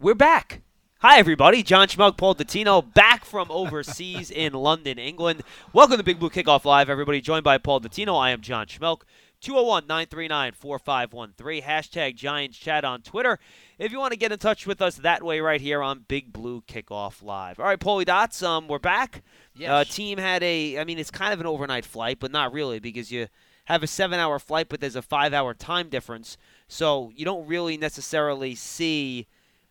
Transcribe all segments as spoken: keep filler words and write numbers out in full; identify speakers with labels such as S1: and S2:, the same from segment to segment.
S1: We're back. Hi, everybody. John Schmelk, Paul Dottino, back from overseas in London, England. Welcome to Big Blue Kickoff Live, everybody. Joined by Paul Dottino. I am John Schmelk. two oh one, nine three nine, four five one three. Hashtag Giants Chat on Twitter. If you want to get in touch with us that way right here on Big Blue Kickoff Live. All right, Paulie Dots, um, we're back.
S2: Yes.
S1: Uh, team had a, I mean, it's kind of an overnight flight, but not really because you have a seven-hour flight, but there's a five-hour time difference. So you don't really necessarily see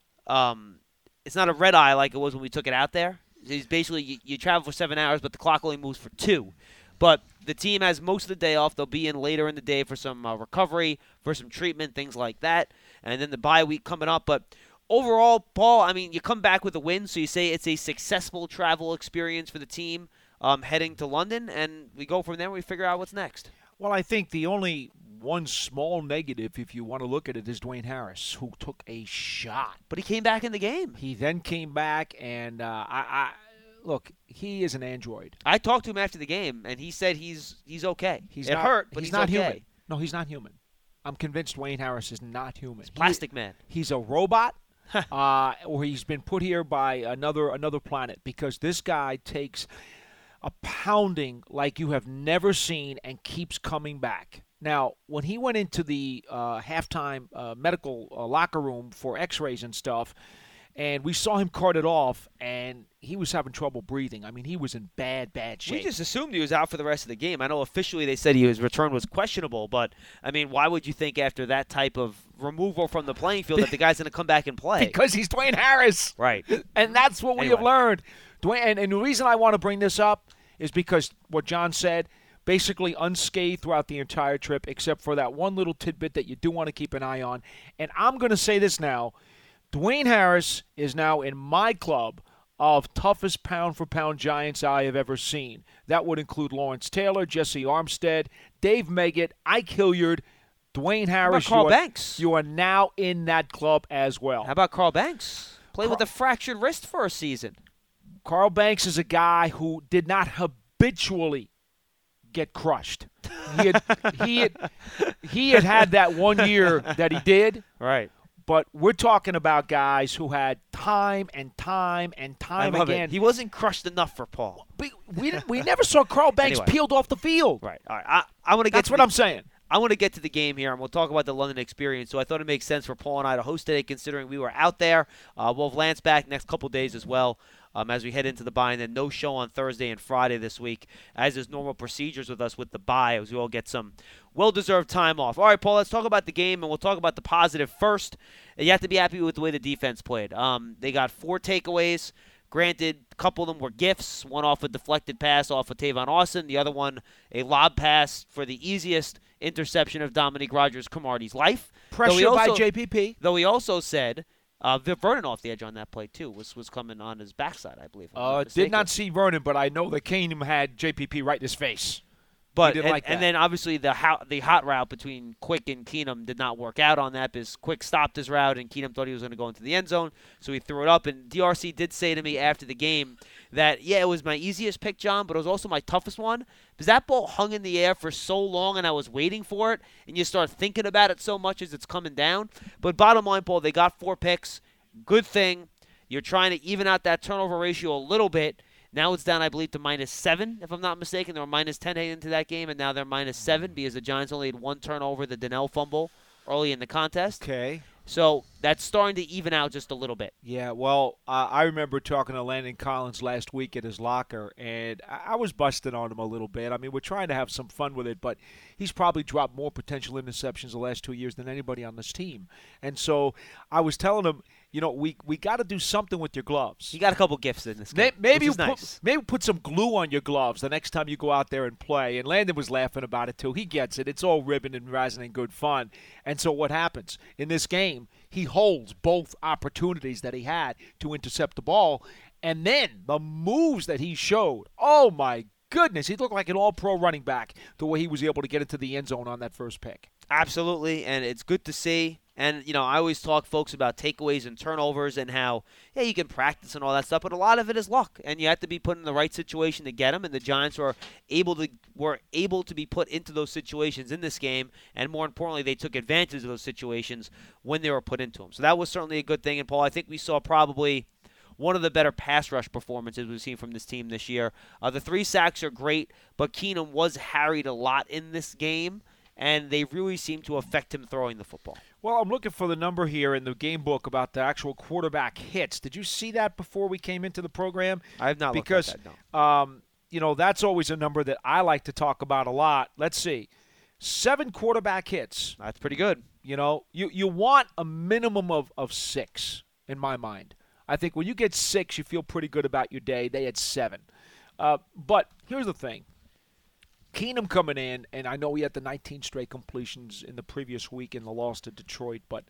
S1: um, – it's not a red eye like it was when we took it out there. It's basically you, you travel for seven hours, but the clock only moves for two. But the team has most of the day off. They'll be in later in the day for some uh, recovery, for some treatment, things like that. And then the bye week coming up. But overall, Paul, I mean, you come back with a win, so you say it's a successful travel experience for the team um, heading to London. And we go from there and we figure out what's next.
S2: Well, I think the only one small negative, if you want to look at it, is Dwayne Harris, who took a shot.
S1: But he came back in the game.
S2: He then came back, and uh, I, I look, he is an android.
S1: I talked to him after the game, and he said he's he's okay.
S2: He's
S1: it
S2: not,
S1: hurt, but
S2: he's,
S1: he's,
S2: not
S1: okay.
S2: human. No, he's not human. I'm convinced Dwayne Harris is not human.
S1: He's Plastic
S2: he,
S1: Man.
S2: He's a robot, uh, or he's been put here by another another planet, because this guy takes a pounding like you have never seen and keeps coming back. Now, when he went into the uh, halftime uh, medical uh, locker room for x-rays and stuff, and we saw him carted off, and he was having trouble breathing. I mean, he was in bad, bad shape.
S1: We just assumed he was out for the rest of the game. I know officially they said his return was questionable, but, I mean, why would you think after that type of removal from the playing field that the guy's going to come back and play?
S2: Because he's Dwayne Harris.
S1: Right.
S2: And that's what we
S1: Anyway.
S2: have learned. Dwayne, and, and the reason I want to bring this up is because what John said, basically unscathed throughout the entire trip, except for that one little tidbit that you do want to keep an eye on. And I'm going to say this now. Dwayne Harris is now in my club of toughest pound-for-pound Giants I have ever seen. That would include Lawrence Taylor, Jesse Armstead, Dave Meggett, Ike Hilliard, Dwayne Harris.
S1: Carl
S2: you are,
S1: Banks?
S2: You are now in that club as well.
S1: How about Carl Banks? Played
S2: Carl-
S1: with a fractured wrist for a season.
S2: Carl Banks is a guy who did not habitually get crushed. He had, he had, he had had that one year that he did.
S1: Right.
S2: But we're talking about guys who had time and time and time
S1: I love
S2: again.
S1: it. He wasn't crushed enough for Paul.
S2: We, we, we never saw Carl Banks
S1: Anyway.
S2: peeled off the field.
S1: Right. All right. I, I want to get
S2: That's
S1: to
S2: what
S1: the,
S2: I'm saying.
S1: I want to get to the game here, and we'll talk about the London experience. So I thought it makes sense for Paul and I to host today, considering we were out there. Uh, we'll have Lance back next couple days as well. Um, as we head into the bye, and then no show on Thursday and Friday this week, as is normal procedures with us with the bye, as we all get some well-deserved time off. All right, Paul, let's talk about the game, and we'll talk about the positive first. You have to be happy with the way the defense played. Um, they got four takeaways. Granted, a couple of them were gifts. One off a deflected pass off of Tavon Austin. The other one, a lob pass for the easiest interception of Dominique Rodgers-Cromartie's life.
S2: Pressure
S1: also,
S2: by J P P.
S1: Though he also said uh, Vernon off the edge on that play, too, was, was coming on his backside, I believe. if I'm not
S2: Uh, did
S1: mistaken.
S2: not see Vernon, but I know that Keenum had J P P right in his face.
S1: But
S2: didn't
S1: and,
S2: like that.
S1: and then obviously the hot, the hot route between Quick and Keenum did not work out on that because Quick stopped his route and Keenum thought he was going to go into the end zone, so he threw it up. And D R C did say to me after the game that, yeah, it was my easiest pick, John, but it was also my toughest one because that ball hung in the air for so long and I was waiting for it, and you start thinking about it so much as it's coming down. But bottom line, Paul, they got four picks. Good thing. You're trying to even out that turnover ratio a little bit. Now it's down, I believe, to minus seven, if I'm not mistaken. They were minus ten heading into that game, and now they're minus seven because the Giants only had one turnover, the Donnell fumble, early in the contest.
S2: Okay.
S1: So that's starting to even out just a little bit.
S2: Yeah, well, uh, I remember talking to Landon Collins last week at his locker, and I-, I was busting on him a little bit. I mean, we're trying to have some fun with it, but he's probably dropped more potential interceptions the last two years than anybody on this team. And so I was telling him, you know, we we got to do something with your gloves.
S1: He got a couple gifts in this game,
S2: May- Maybe
S1: which is
S2: you
S1: nice.
S2: put, maybe put some glue on your gloves the next time you go out there and play. And Landon was laughing about it too. He gets it. It's all ribbon and resin and good fun. And so what happens in this game? He holds both opportunities that he had to intercept the ball, and then the moves that he showed. Oh my goodness, he looked like an all-pro running back the way he was able to get into the end zone on that first pick.
S1: Absolutely, and it's good to see. And, you know, I always talk folks about takeaways and turnovers and how, yeah, you can practice and all that stuff, but a lot of it is luck. And you have to be put in the right situation to get them. And the Giants were able to were able to be put into those situations in this game. And more importantly, they took advantage of those situations when they were put into them. So that was certainly a good thing. And, Paul, I think we saw probably one of the better pass rush performances we've seen from this team this year. Uh, the three sacks are great, but Keenum was harried a lot in this game, and they really seem to affect him throwing the football.
S2: Well, I'm looking for the number here in the game book about the actual quarterback hits. Did you see that before we came into the program?
S1: I have not
S2: because,
S1: looked at that, no.
S2: um, you know, that's always a number that I like to talk about a lot. Let's see. Seven quarterback hits.
S1: That's pretty good.
S2: You know, you, you want a minimum of, of six, in my mind. I think when you get six, you feel pretty good about your day. They had seven. Uh, but here's the thing. Keenum coming in, and I know he had the nineteen straight completions in the previous week in the loss to Detroit, but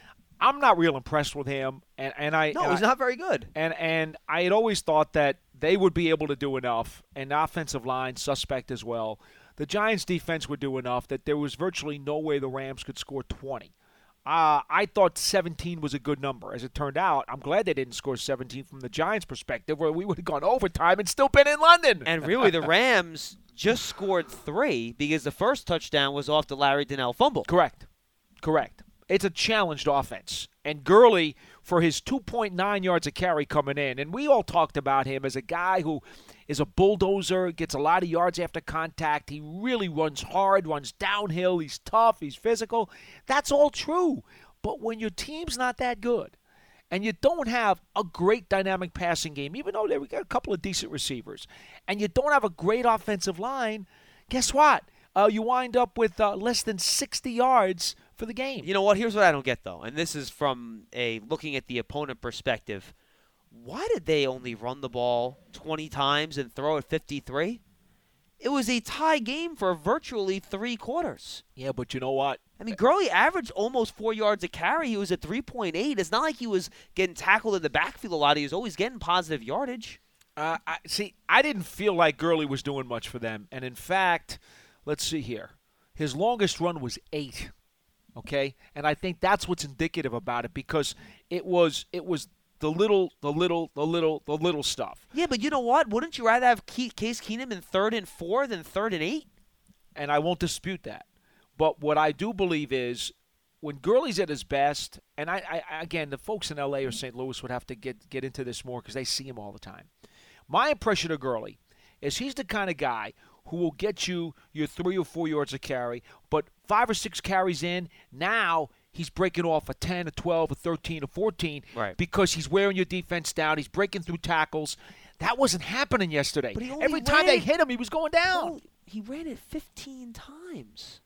S2: I'm not real impressed with him. And, and I
S1: No,
S2: and
S1: he's
S2: I,
S1: not very good.
S2: And and I had always thought that they would be able to do enough, and the offensive line, suspect as well. The Giants' defense would do enough that there was virtually no way the Rams could score twenty. Uh, I thought seventeen was a good number. As it turned out, I'm glad they didn't score seventeen from the Giants' perspective, where we would have gone overtime and still been in London.
S1: And really, the Rams just scored three because the first touchdown was off the Larry Donnell fumble.
S2: Correct. Correct. It's a challenged offense. And Gurley, for his two point nine yards a carry coming in, and we all talked about him as a guy who is a bulldozer, gets a lot of yards after contact. He really runs hard, runs downhill. He's tough. He's physical. That's all true. But when your team's not that good and you don't have a great dynamic passing game, even though we got a couple of decent receivers, and you don't have a great offensive line, guess what? Uh, you wind up with uh, less than sixty yards for the game.
S1: You know what? Here's what I don't get, though, and this is from a looking at the opponent perspective. Why did they only run the ball twenty times and throw it fifty-three? It was a tie game for virtually three quarters.
S2: Yeah, but you know what?
S1: I mean, Gurley averaged almost four yards a carry. He was at three point eight. It's not like he was getting tackled in the backfield a lot. He was always getting positive yardage.
S2: Uh, I, see, I didn't feel like Gurley was doing much for them. And, in fact, let's see here. His longest run was eight, okay? And I think that's what's indicative about it because it was it was – The little, the little, the little, the little stuff.
S1: Yeah, but you know what? Wouldn't you rather have Case Keenum in third and four than third and eight?
S2: And I won't dispute that. But what I do believe is when Gurley's at his best, and I, I again, the folks in L A or Saint Louis would have to get, get into this more because they see him all the time. My impression of Gurley is he's the kind of guy who will get you your three or four yards of carry, but five or six carries in, now he's breaking off a ten, a twelve, a thirteen, a fourteen
S1: right.
S2: because he's wearing your defense down. He's breaking through tackles. That wasn't happening yesterday.
S1: But he only
S2: Every time
S1: ran
S2: they
S1: it,
S2: hit him, he was going down.
S1: oh, he ran it fifteen times.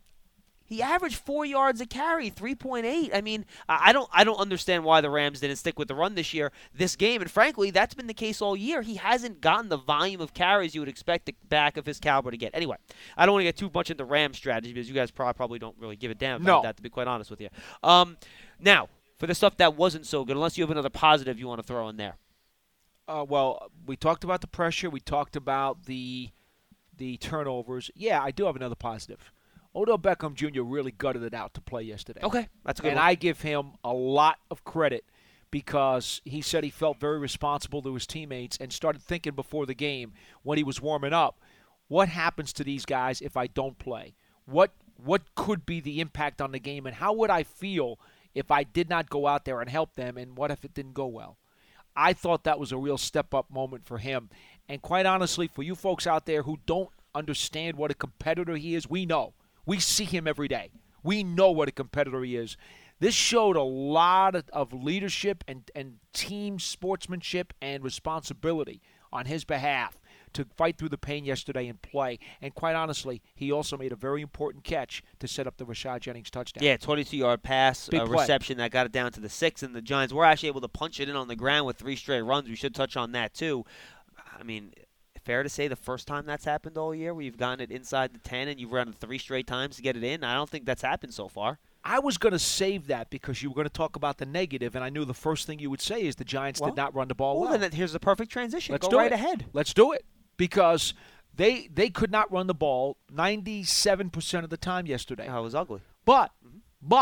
S1: He averaged four yards a carry, three point eight. I mean, I don't I don't understand why the Rams didn't stick with the run this year, this game. And frankly, that's been the case all year. He hasn't gotten the volume of carries you would expect the back of his caliber to get. Anyway, I don't want to get too much into Rams strategy because you guys probably don't really give a damn about
S2: no.
S1: that, to be quite honest with you. Um, now, for the stuff that wasn't so good, unless you have another positive you want to throw in there.
S2: Uh, well, we talked about the pressure. We talked about the the turnovers. Yeah, I do have another positive. Odell Beckham Junior really gutted it out to play yesterday.
S1: Okay, that's a good
S2: And
S1: one.
S2: I give him a lot of credit because he said he felt very responsible to his teammates and started thinking before the game when he was warming up, what happens to these guys if I don't play? What what could be the impact on the game, and how would I feel if I did not go out there and help them, and what if it didn't go well? I thought that was a real step-up moment for him. And quite honestly, for you folks out there who don't understand what a competitor he is, we know. We see him every day. We know what a competitor he is. This showed a lot of, of leadership and, and team sportsmanship and responsibility on his behalf to fight through the pain yesterday and play. And quite honestly, he also made a very important catch to set up the Rashad Jennings touchdown.
S1: Yeah, twenty-two-yard pass,
S2: Big
S1: a
S2: play.
S1: reception that got it down to the six, and the Giants were actually able to punch it in on the ground with three straight runs. We should touch on that, too. I mean, fair to say the first time that's happened all year where you've gotten it inside the ten and you've run it three straight times to get it in? I don't think that's happened so far.
S2: I was going to save that because you were going to talk about the negative, and I knew the first thing you would say is the Giants
S1: well,
S2: did not run the ball well.
S1: Well, then here's the perfect transition.
S2: Let's
S1: Go
S2: do
S1: right
S2: it.
S1: ahead.
S2: Let's do it because they they could not run the ball ninety-seven percent of the time yesterday.
S1: Oh, it was ugly.
S2: But,
S1: Mm-hmm.
S2: but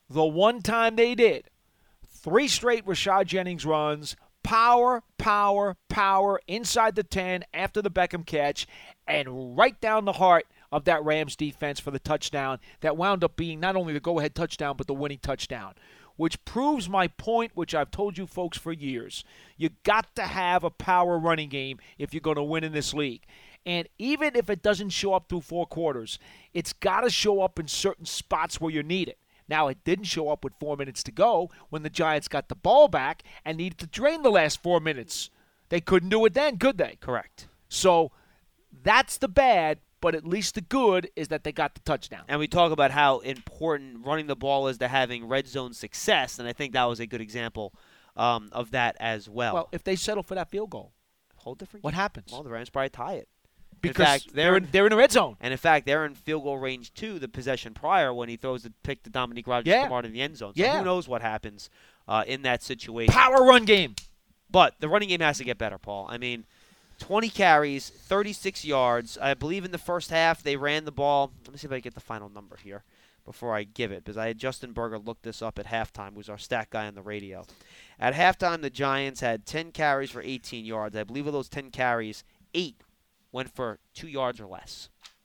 S2: the one time they did, three straight Rashad Jennings runs, power, power, power, inside the ten after the Beckham catch, and right down the heart of that Rams defense for the touchdown that wound up being not only the go-ahead touchdown but the winning touchdown, which proves my point, which I've told you folks for years. You got to have a power running game if you're going to win in this league. And even if it doesn't show up through four quarters, it's got to show up in certain spots where you need it. Now, it didn't show up with four minutes to go when the Giants got the ball back and needed to drain the last four minutes. They couldn't do it then, could they?
S1: Correct.
S2: So that's the bad, but at least the good is that they got the touchdown.
S1: And we talk about how important running the ball is to having red zone success, and I think that was a good example um, of that as well.
S2: Well, if they settle for that field goal,
S1: whole different.
S2: What happens?
S1: Well, the Rams probably tie it.
S2: Because
S1: in fact,
S2: they're, they're, in, they're in the red zone.
S1: And, in fact, they're in field goal range two, the possession prior, when he throws the pick to Dominique Rodgers-Cromartie in the end zone. So
S2: yeah.
S1: who knows what happens uh, in that situation.
S2: Power run game.
S1: But the running game has to get better, Paul. I mean, twenty carries, thirty-six yards. I believe in the first half they ran the ball. Let me see if I can get the final number here before I give it, because I had Justin Berger look this up at halftime, who's our stat guy on the radio. At halftime, the Giants had ten carries for eighteen yards. I believe of those ten carries, eight went for two yards or less.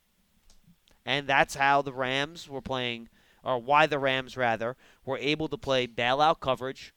S1: And that's how the Rams were playing, or why the Rams, rather, were able to play bailout coverage,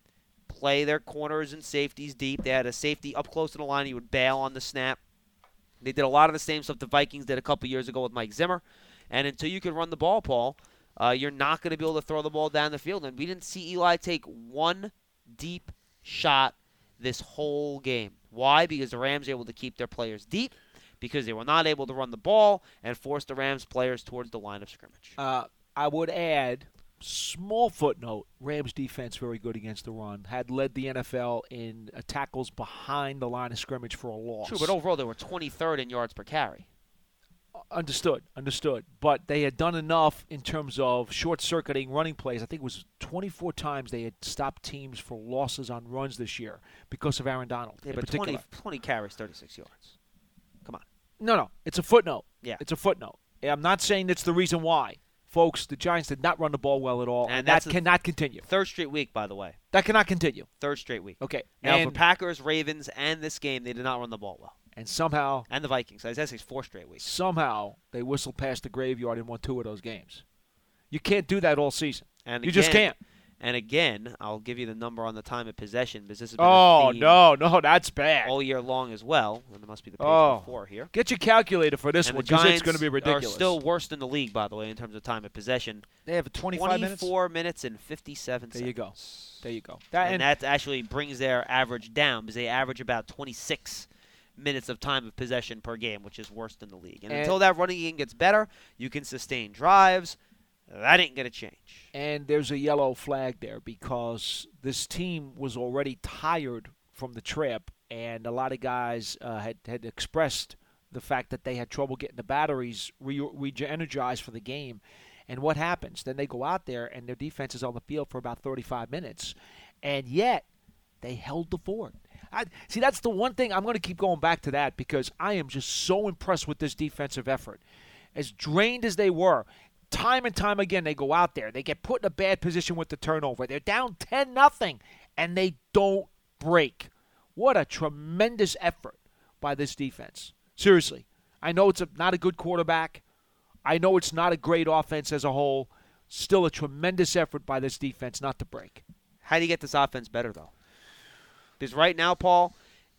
S1: play their corners and safeties deep. They had a safety up close to the line. He would bail on the snap. They did a lot of the same stuff the Vikings did a couple years ago with Mike Zimmer. And until you can run the ball, Paul, uh, you're not going to be able to throw the ball down the field. And we didn't see Eli take one deep shot this whole game. Why? Because the Rams were able to keep their players deep, because they were not able to run the ball and force the Rams players towards the line of scrimmage.
S2: Uh, I would add, small footnote, Rams defense very good against the run. Had led the N F L in uh, tackles behind the line of scrimmage for a loss.
S1: True, but overall they were twenty-third in yards per carry.
S2: Understood, understood. But they had done enough in terms of short-circuiting running plays. I think it was twenty-four times they had stopped teams for losses on runs this year because of Aaron Donald
S1: Yeah,
S2: in
S1: but
S2: particular.
S1: twenty, twenty carries, thirty-six yards. Come on.
S2: No, no, it's a footnote.
S1: Yeah.
S2: It's a footnote. I'm not saying that's the reason why. Folks, the Giants did not run the ball well at all, and,
S1: And
S2: that
S1: that's the
S2: cannot continue.
S1: Third straight week, by the way.
S2: That cannot continue.
S1: Third straight week.
S2: Okay.
S1: Now,
S2: and,
S1: for Packers, Ravens, and this game, they did not run the ball well.
S2: and somehow,
S1: And the Vikings. I was say four straight weeks.
S2: somehow, they whistled past the graveyard and won two of those games. You can't do that all season.
S1: And
S2: You
S1: again,
S2: just can't.
S1: And again, I'll give you the number on the time of possession, because this has been
S2: Oh,
S1: a theme
S2: no, no, that's bad.
S1: all year long as well. And it must be the page
S2: Oh.
S1: before here.
S2: Get your calculator for this
S1: And
S2: one,
S1: the
S2: because
S1: Giants
S2: it's going to be ridiculous.
S1: are still worst in the league, by the way, in terms of time of possession.
S2: They have twenty-five minutes?
S1: twenty-four minutes and fifty-seven
S2: There you go.
S1: seconds.
S2: There you go. That,
S1: And,
S2: and
S1: that actually brings their average down, because they average about twenty-six minutes of time of possession per game, which is worst in the league. And,
S2: And-
S1: until that running game gets better, you can sustain drives. That ain't going to change.
S2: And there's a yellow flag there because this team was already tired from the trip, and a lot of guys uh, had, had expressed the fact that they had trouble getting the batteries re- re-energized for the game. And what happens? Then they go out there, and their defense is on the field for about thirty-five minutes, and yet they held the fort. I, see, that's the one thing I'm going to keep going back to that, because I am just so impressed with this defensive effort. As drained as they were, time and time again, they go out there. They get put in a bad position with the turnover. They're down ten nothing, and they don't break. What a tremendous effort by this defense. Seriously. I know it's a, not a good quarterback. I know it's not a great offense as a whole. Still a tremendous effort by this defense not to break.
S1: How do you get this offense better, though? Because right now, Paul,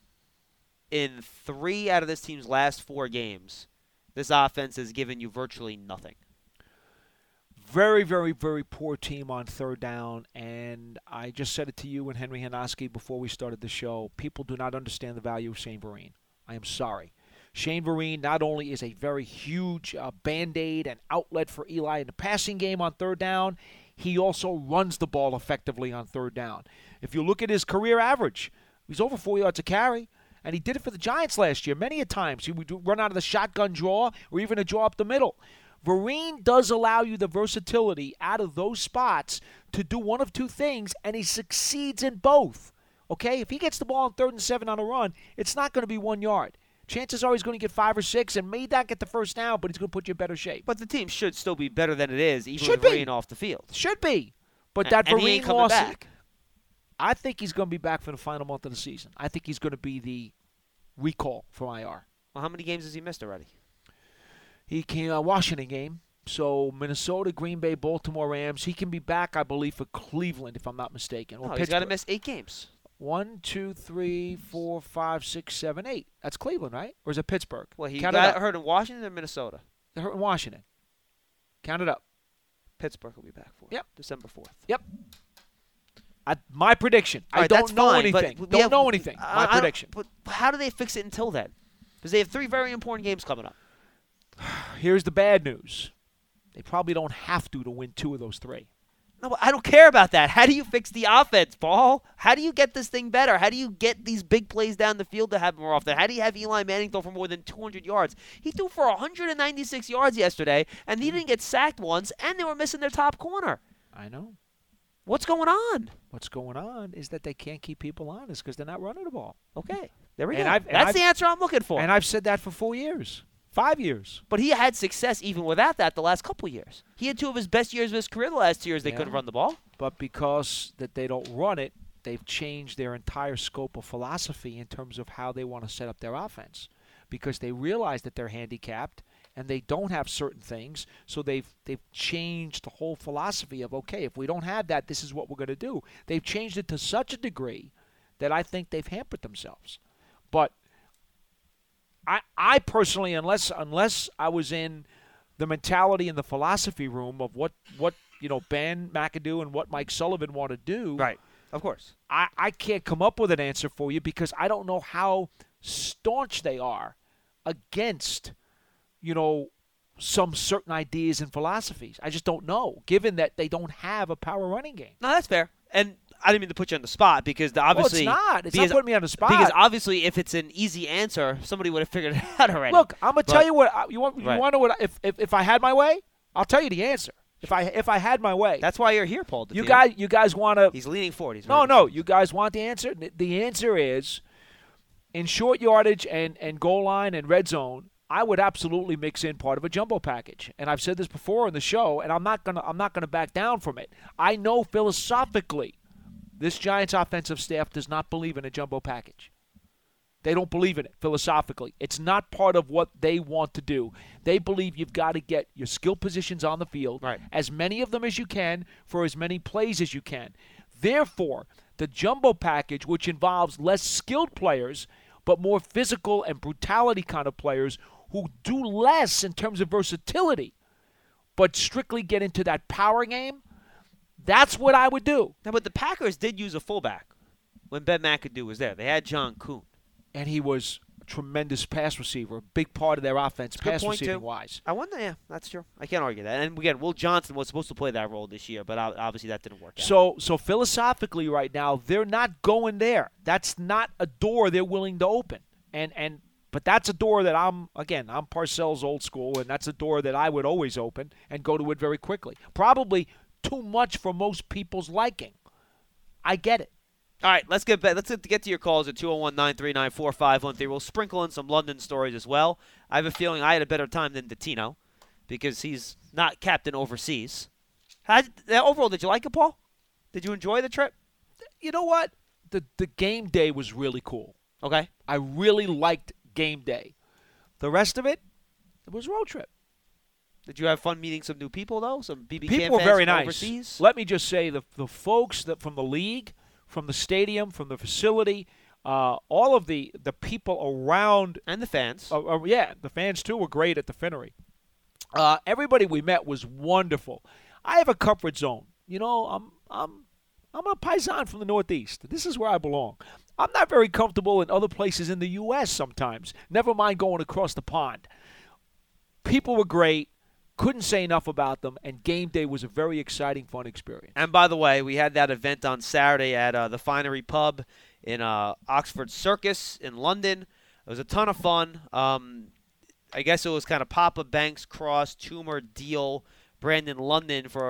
S1: in three out of this team's last four games, this offense has given you virtually nothing.
S2: Very, very, very poor team on third down, and I just said it to you and Henry Hanoski before we started the show. People do not understand the value of Shane Vereen. I am sorry. Shane Vereen not only is a very huge uh, Band-Aid and outlet for Eli in the passing game on third down, he also runs the ball effectively on third down. If you look at his career average, he's over four yards a carry, and he did it for the Giants last year many a times. He would run out of the shotgun draw or even a draw up the middle. Vereen does allow you the versatility out of those spots to do one of two things, and he succeeds in both. Okay? If he gets the ball on third and seven on a run, it's not going to be one yard. Chances are he's going to get five or six and may not get the first down, but he's going to put you in better shape.
S1: But the team should still be better than it is, even
S2: Should
S1: with
S2: be.
S1: Vereen off the field.
S2: Should be. But that
S1: and he ain't
S2: Vereen
S1: coming
S2: loss,
S1: back.
S2: I think he's going to be back for the final month of the season. I think he's going to be the recall from I R.
S1: Well, how many games has he missed already?
S2: He came a Washington game. So Minnesota, Green Bay, Baltimore Rams. He can be back, I believe, for Cleveland, if I'm not mistaken. Or
S1: No, he's got to
S2: Pittsburgh.
S1: miss eight games.
S2: One, two, three, four, five, six, seven, eight. That's Cleveland, right? Or is it Pittsburgh?
S1: Well, he
S2: Count it
S1: got
S2: up.
S1: hurt in Washington or Minnesota?
S2: They're hurt in Washington. Count it up.
S1: Pittsburgh will be back for him.
S2: Yep.
S1: December fourth.
S2: Yep. I, my prediction.
S1: All
S2: I
S1: right,
S2: don't
S1: that's
S2: know
S1: fine,
S2: anything.
S1: but
S2: Don't
S1: yeah,
S2: know anything.
S1: I-
S2: My
S1: I don't-
S2: prediction.
S1: But how do they fix it until then? Because they have three very important games coming up.
S2: Here's the bad news. They probably don't have to to win two of those three.
S1: No, but I don't care about that. How do you fix the offense, Paul? How do you get this thing better? How do you get these big plays down the field to happen more often? How do you have Eli Manning throw for more than two hundred yards? He threw for one hundred ninety-six yards yesterday, and he didn't get sacked once, and they were missing their top corner.
S2: I know.
S1: What's going on?
S2: What's going on is that they can't keep people honest because they're not running the ball.
S1: Okay, there we
S2: And
S1: go.
S2: I've- and
S1: That's
S2: I've-
S1: the answer I'm looking for.
S2: And I've said that for four years, five years.
S1: But he had success even without that the last couple years. He had two of his best years of his career the last two years. They
S2: Yeah.
S1: couldn't run the ball.
S2: But because that they don't run it, they've changed their entire scope of philosophy in terms of how they want to set up their offense. Because they realize that they're handicapped and they don't have certain things, so they've they've changed the whole philosophy of, okay, if we don't have that, this is what we're going to do. They've changed it to such a degree that I think they've hampered themselves. But I I personally, unless unless I was in the mentality and the philosophy room of what, what you know, Ben McAdoo and what Mike Sullivan want to do,
S1: Right. Of course.
S2: I, I can't come up with an answer for you because I don't know how staunch they are against, you know, some certain ideas and philosophies. I just don't know, given that they don't have a power running game.
S1: No, that's fair. And I didn't mean to put you on the spot because the, obviously
S2: well, it's not. It's
S1: because,
S2: not putting me on the spot.
S1: because obviously if it's an easy answer, somebody would have figured it out already.
S2: Look, I'm gonna
S1: But-
S2: tell you what I- you want. You
S1: Right.
S2: want to know what? If, if if I had my way, I'll tell you the answer. If I if I had my way,
S1: That's why you're here, Paul.
S2: you
S1: DeTeo.
S2: guys you guys want to.
S1: He's leaning forward. He's
S2: No,
S1: ready.
S2: no, you guys want the answer. The- The answer is, in short yardage and and goal line and red zone, I would absolutely mix in part of a jumbo package. And I've said this before in the show, and I'm not gonna I'm not gonna back down from it. I know philosophically, this Giants offensive staff does not believe in a jumbo package. They don't believe in it philosophically. It's not part of what they want to do. They believe you've got to get your skill positions on the field,
S1: Right.
S2: as many of them as you can for as many plays as you can. Therefore, the jumbo package, which involves less skilled players but more physical and brutality kind of players who do less in terms of versatility but strictly get into that power game, that's what I would do.
S1: No, but the Packers did use a fullback when Ben McAdoo was there. They had John Kuhn.
S2: And he was a tremendous pass receiver, a big part of their offense,
S1: Good
S2: pass
S1: point,
S2: receiving
S1: too.
S2: wise.
S1: I wonder. Yeah, that's true. I can't argue that. And again, Will Johnson was supposed to play that role this year, but obviously that didn't work out.
S2: So, so philosophically, right now, they're not going there. That's not a door they're willing to open. And and but that's a door that I'm again. I'm Parcells old school, and that's a door that I would always open and go to it very quickly. Probably too much for most people's liking. I get it.
S1: All right, let's get back. Let's get to your calls at two oh one, nine three nine, four five one three. We'll sprinkle in some London stories as well. I have a feeling I had a better time than Dottino because he's not captain overseas. How, overall, did you like it, Paul? Did you enjoy the trip?
S2: You know what? The the game day was really cool.
S1: Okay.
S2: I really liked game day. The rest of it, it was road trip.
S1: Did you have fun meeting some new people, though? Some B B
S2: People
S1: Camp
S2: were
S1: fans
S2: very
S1: from
S2: nice.
S1: overseas?
S2: Let me just say the the folks that from the league, from the stadium, from the facility, uh, all of the, the people around.
S1: And the fans.
S2: Uh, uh, yeah, the fans too were great at the Finnery. Uh, everybody we met was wonderful. I have a comfort zone. You know, I'm I'm I'm a paisan from the Northeast. This is where I belong. I'm not very comfortable in other places in the U S sometimes. Never mind going across the pond. People were great. Couldn't say enough about them, and game day was a very exciting, fun experience.
S1: And by the way, we had that event on Saturday at uh, the Finery Pub in uh, Oxford Circus in London. It was a ton of fun. Um, I guess it was kind of Papa Banks, Cross, Toomer, Deal, Brandon London for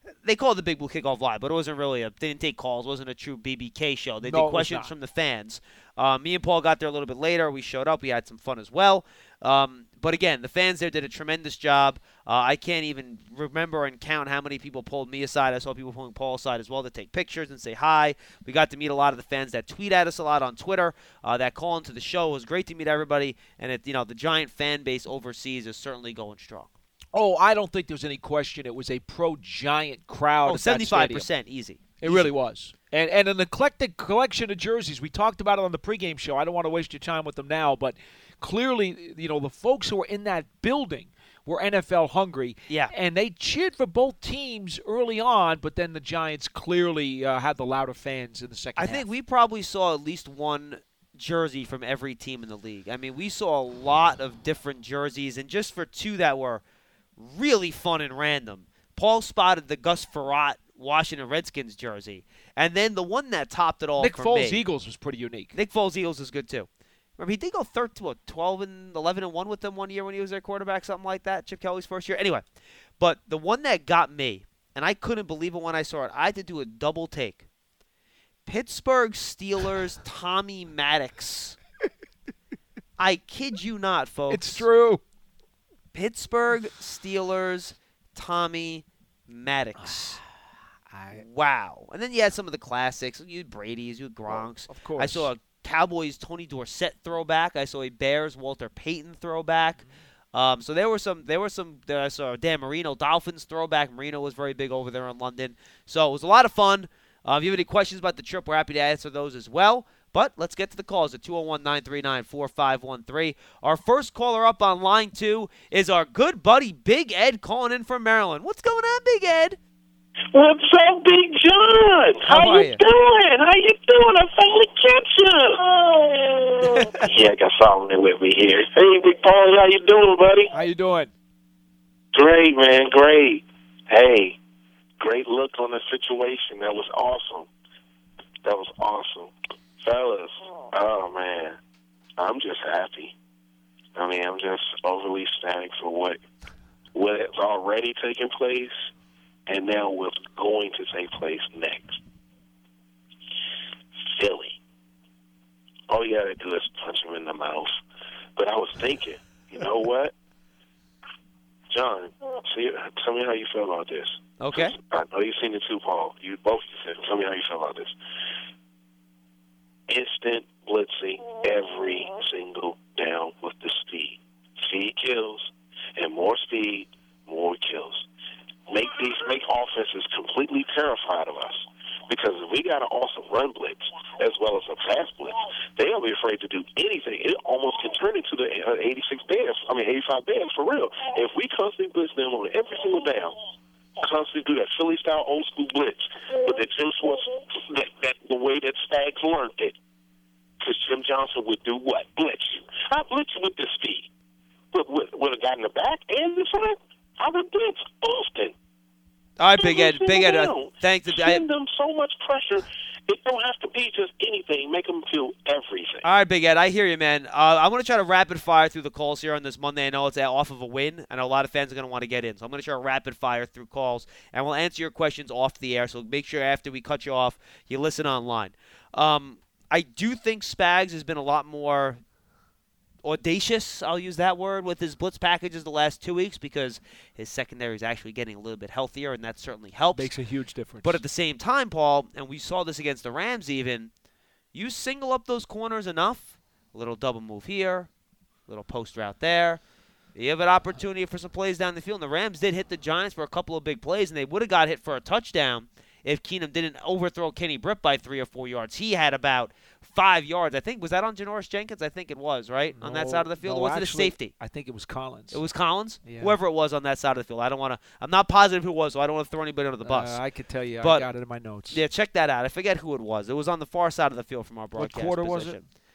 S1: They called it the Big Blue Kickoff Live, but it wasn't really a. They didn't take calls. It wasn't a true B B K show. They
S2: No, it
S1: did
S2: was
S1: questions
S2: not.
S1: from the fans. Uh, me and Paul got there a little bit later. We showed up. We had some fun as well. Um, but again, the fans there did a tremendous job. Uh, I can't even remember and count how many people pulled me aside. I saw people pulling Paul aside as well to take pictures and say hi. We got to meet a lot of the fans that tweet at us a lot on Twitter. Uh, that call into the show. It was great to meet everybody. And it, you know, the Giant fan base overseas is certainly going strong.
S2: Oh, I don't think there's any question. It was a pro-Giant crowd.
S1: Oh,
S2: at that
S1: seventy-five
S2: stadium.
S1: percent easy.
S2: It really was. And and an eclectic collection of jerseys. We talked about it on the pregame show. I don't want to waste your time with them now, but clearly, you know, the folks who were in that building were N F L hungry.
S1: Yeah.
S2: And they cheered for both teams early on, but then the Giants clearly uh, had the louder fans in the second
S1: I
S2: half.
S1: think we probably saw at least one jersey from every team in the league. I mean, we saw a lot of different jerseys, and just for two that were really fun and random, Paul spotted the Gus Frerotte Washington Redskins jersey, and then the one that topped it all
S2: Nick
S1: for
S2: Foles
S1: me.
S2: Eagles was pretty unique.
S1: Nick Foles Eagles is good too. Remember, he did go thirteen, what, twelve and eleven and one with them one year when he was their quarterback, something like that. Chip Kelly's first year. Anyway, but the one that got me, and I couldn't believe it when I saw it. I had to do a double take. Pittsburgh Steelers Tommy Maddox. I kid you not, folks.
S2: It's true.
S1: Pittsburgh Steelers Tommy Maddox.
S2: I,
S1: Wow. And then you had some of the classics. You had Brady's, you had Gronk's.
S2: of course.
S1: I saw a Cowboys Tony Dorsett throwback. I saw a Bears Walter Payton throwback. Um, so there were some. There were some. There I saw Dan Marino Dolphins throwback. Marino was very big over there in London. So it was a lot of fun. Uh, if you have any questions about the trip, we're happy to answer those as well. But let's get to the calls at two oh one, nine three nine, four five one three. Our first caller up on line two is our good buddy Big Ed calling in from Maryland. What's going on, Big Ed?
S3: What's up, Big John?
S1: How
S3: How,
S1: are
S3: you
S1: you?
S3: doing? How you doing? I finally catch you. Oh. Yeah, I got Solomon with me here. Hey, Big Paul, how you doing, buddy?
S2: How you doing?
S3: Great, man, great. Hey, great look on the situation. That was awesome. That was awesome. Fellas, oh, man, I'm just happy. I mean, I'm just overly ecstatic for what what has already taken place and now what's going to take place next. Philly. All you got to do is punch him in the mouth. But I was thinking, you know what? John, see, tell me how you feel about this.
S1: Okay.
S3: I know you've seen it too, Paul. You both said, tell me how you feel about this. Instant blitzing every single down with the speed. Speed kills, and more speed, more kills. Make these make offenses completely terrified of us. Because if we got an awesome run blitz as well as a pass blitz, they'll be afraid to do anything. It almost can turn into the uh, eighty-six Bears, I mean eighty-five Bears for real. If we constantly blitz them on every single down, constantly do that Philly style old school blitz, but the Jim Schwartz, that, that the way that Stags learned it, because Jim Johnson would do what? Blitz you. I blitz you with the speed, but with, with a guy in the back and the front, I would blitz often.
S1: All right, Big Ed.
S3: Send
S1: Big Ed,
S3: them
S1: uh,
S3: down.
S1: thanks. I,
S3: Send them so much pressure. It don't have to be just anything. Make them feel everything.
S1: all right, Big Ed, I hear you, man. Uh, I'm going to try to rapid fire through the calls here on this Monday. I know it's off of a win. I know a lot of fans are going to want to get in. So I'm going to try to rapid fire through calls, and we'll answer your questions off the air. So make sure after we cut you off, you listen online. Um, I do think Spags has been a lot more audacious, I'll use that word, with his blitz packages the last two weeks because his secondary is actually getting a little bit healthier, and that certainly helps.
S2: Makes a huge difference.
S1: But at the same time, Paul, and we saw this against the Rams even, you single up those corners enough, a little double move here, a little post route there. You have an opportunity for some plays down the field. And the Rams did hit the Giants for a couple of big plays, and they would have got hit for a touchdown if Keenum didn't overthrow Kenny Britt by three or four yards. He had about five yards. I think, was that on Janoris Jenkins? I think it was, right?
S2: No,
S1: on that side of the field?
S2: no,
S1: or was it a
S2: actually,
S1: safety?
S2: I think it was Collins.
S1: It was Collins?
S2: Yeah.
S1: Whoever it was on that side of the field. I don't want to – I'm not positive who it was, so I don't want to throw anybody under the bus.
S2: Uh, I could tell you.
S1: But-
S2: I got it in my notes.
S1: Yeah, check that out. I forget who it was. It was on the far side of the field from our
S2: What
S1: broadcast
S2: quarter was
S1: position.
S2: it?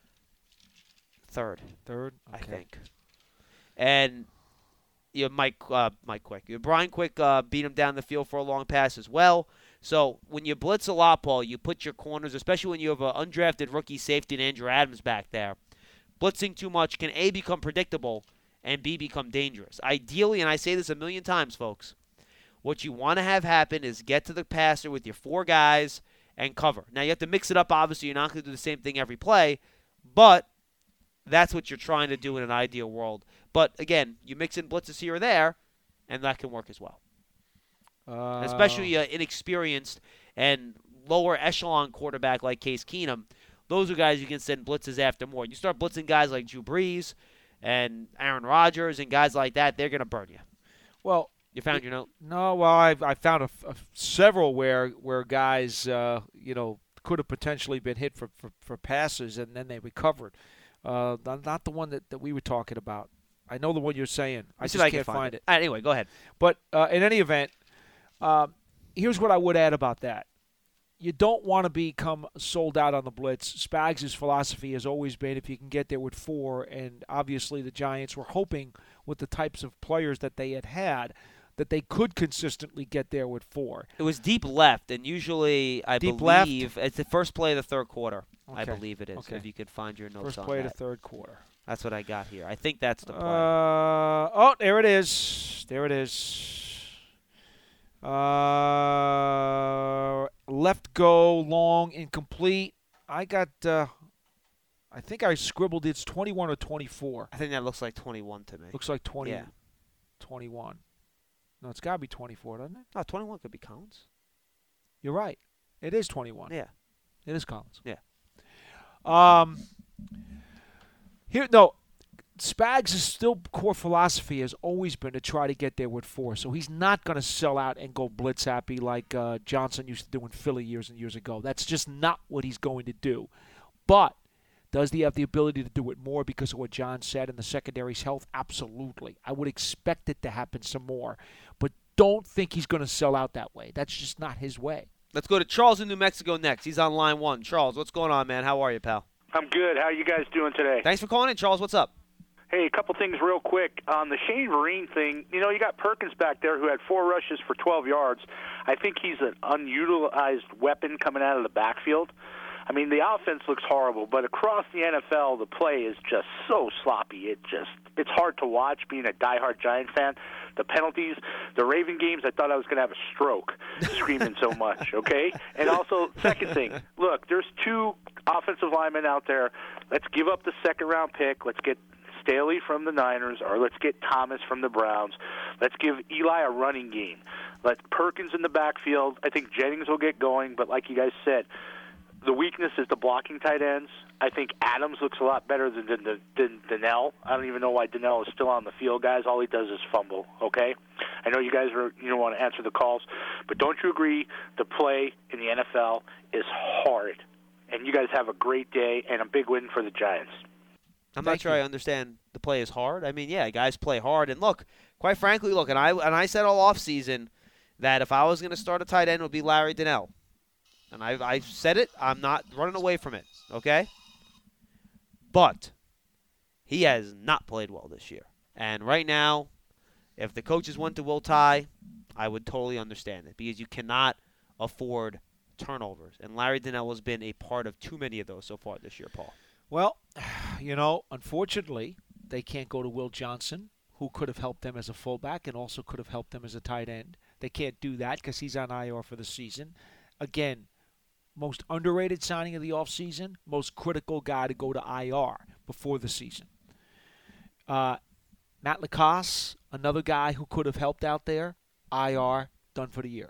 S1: Third,
S2: Third?
S1: I
S2: Okay.
S1: think. And you have Mike uh, Mike Quick. You have Brian Quick uh, beat him down the field for a long pass as well. So when you blitz a lot, Paul, you put your corners, especially when you have an undrafted rookie safety and Andrew Adams back there. Blitzing too much can A, become predictable, and B, become dangerous. Ideally, and I say this a million times, folks, What you want to have happen is get to the passer with your four guys and cover. Now, you have to mix it up. Obviously, you're not going to do the same thing every play, but that's what you're trying to do in an ideal world. But, again, you mix in blitzes here or there, and that can work as well.
S2: Uh,
S1: Especially uh, inexperienced and lower echelon quarterback like Case Keenum. Those are guys you can send blitzes after more. You start blitzing guys like Drew Brees and Aaron Rodgers and guys like that, they're going to burn you.
S2: Well,
S1: you found your note?
S2: No, well, I I found a, a, several where where guys, uh, you know, could have potentially been hit for, for, for passes and then they recovered. Uh, not, not the one that, that we were talking about. I know the one you're saying. I
S1: Let's
S2: just
S1: see if
S2: can't
S1: can
S2: find
S1: it.
S2: it.
S1: Uh, Anyway, go ahead.
S2: But uh, in any event, um, here's what I would add about that. You don't want to become sold out on the blitz. Spags' philosophy has always been if you can get there with four, and obviously the Giants were hoping with the types of players that they had had that they could consistently get there with four.
S1: It was deep left, and usually I
S2: Deep
S1: believe
S2: left?
S1: it's the first play of the third quarter. I
S2: Okay.
S1: believe it is.
S2: Okay.
S1: If you could find your notes
S2: First
S1: on
S2: play of
S1: that.
S2: the third quarter.
S1: That's what I got here. I think that's the play.
S2: Uh, oh, there it is. There it is. Uh, left go, long, incomplete. I got, uh, I think I scribbled it's twenty-one or twenty-four.
S1: I think that looks like twenty-one to me.
S2: Looks like twenty,
S1: Yeah.
S2: twenty-one. No, it's got to be twenty-four, doesn't it?
S1: No, twenty-one could be Collins.
S2: You're right. It is twenty-one.
S1: Yeah.
S2: It is Collins.
S1: Yeah.
S2: Um. Here, no. Spags' still core philosophy has always been to try to get there with four. So he's not going to sell out and go blitz happy like uh, Johnson used to do in Philly years and years ago. That's just not what he's going to do. But does he have the ability to do it more because of what John said and the secondary's health? Absolutely. I would expect it to happen some more. But don't think he's going to sell out that way. That's just not his way.
S1: Let's go to Charles in New Mexico next. He's on line one. Charles, what's going on, man? How are you, pal?
S4: I'm good. How are you guys doing today?
S1: Thanks for calling in, Charles. What's up?
S4: Hey, a couple things real quick. On the Shane Vereen thing, you know, you got Perkins back there who had four rushes for twelve yards. I think he's an unutilized weapon coming out of the backfield. I mean, the offense looks horrible, but across the N F L, the play is just so sloppy. It just it's hard to watch being a diehard Giant fan. The penalties, the Raven games, I thought I was going to have a stroke screaming so much, okay? And also, second thing, look, there's two offensive linemen out there. Let's give up the second-round pick. Let's get Staley from the Niners, or let's get Thomas from the Browns. Let's give Eli a running game. Let Perkins in the backfield. I think Jennings will get going, but like you guys said, the weakness is the blocking tight ends. I think Adams looks a lot better than, than, than Donnell. I don't even know why Donnell is still on the field, guys. All he does is fumble, okay? I know you guys are, you don't want to answer the calls, but don't you agree the play in the N F L is hard? And you guys have a great day and a big win for the Giants.
S1: I'm
S2: Thank
S1: not sure
S2: you.
S1: I understand the play is hard. I mean, yeah, guys play hard. And look, quite frankly, look, and I and I said all offseason that if I was going to start a tight end, it would be Larry Donnell. And I I said it. I'm not running away from it, okay? But he has not played well this year. And right now, if the coaches went to Will Tye, I would totally understand it because you cannot afford turnovers. And Larry Donnell has been a part of too many of those so far this year, Paul.
S2: Well, you know, unfortunately, they can't go to Will Johnson, who could have helped them as a fullback and also could have helped them as a tight end. They can't do that because he's on I R for the season. Again, most underrated signing of the offseason, most critical guy to go to I R before the season. Uh, Matt Lacoste, another guy who could have helped out there, I R, done for the year.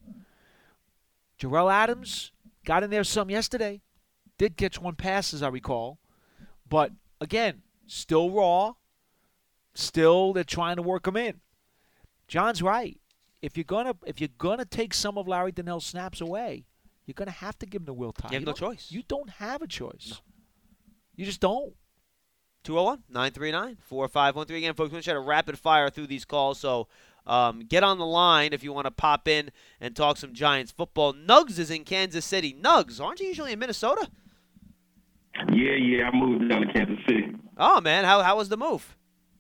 S2: Jarrell Adams got in there some yesterday. Did catch one pass, as I recall. But, again, still raw. Still, they're trying to work him in. John's right. If you're gonna if you're gonna take some of Larry Donnell's snaps away, you're gonna have to give him to Will Tye.
S1: You have no
S2: don't-
S1: choice.
S2: You don't have a choice.
S1: No.
S2: You just don't.
S1: two oh one, nine three nine, four five one three. Again, folks, we're going to try to rapid fire through these calls. So um, get on the line if you want to pop in and talk some Giants football. Nugs is in Kansas City. Nugs, aren't you usually in Minnesota?
S5: Yeah, yeah, I moved down to Kansas City.
S1: Oh, man. How, how was the move?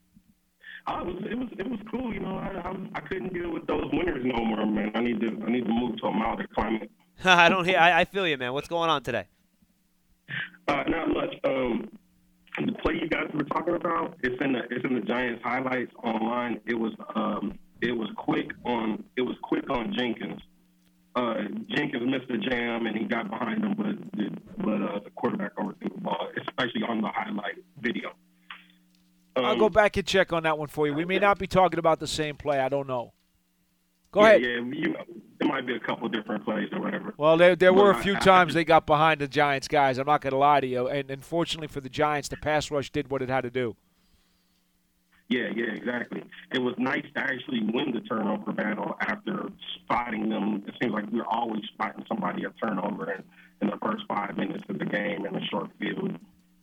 S5: I was, it was, it was cool. You know, I, I, was, I couldn't deal with those winters no more, man. I need to, I need to move to a milder climate.
S1: I don't hear. I, I feel you, man. What's going on today?
S5: Uh, not much. Um, the play you guys were talking about, it's in the, it's in the Giants highlights online. It was um, it was quick on it was quick on Jenkins. Uh, Jenkins missed the jam and he got behind him, but but uh, the quarterback overthrew the ball, especially on the highlight video. Um,
S2: I'll go back and check on that one for you. We may not be talking about the same play. I don't know. Go
S5: yeah,
S2: ahead.
S5: Yeah, you know, there might be a couple different plays or whatever.
S2: Well, there there were a
S5: But
S2: few
S5: I- I-
S2: times they got behind the Giants guys. I'm not going to lie to you. And unfortunately for the Giants, the pass rush did what it had to do.
S5: Yeah, yeah, exactly. It was nice to actually win the turnover battle after spotting them. It seems like we're always spotting somebody a turnover in, in the first five minutes of the game in a short field.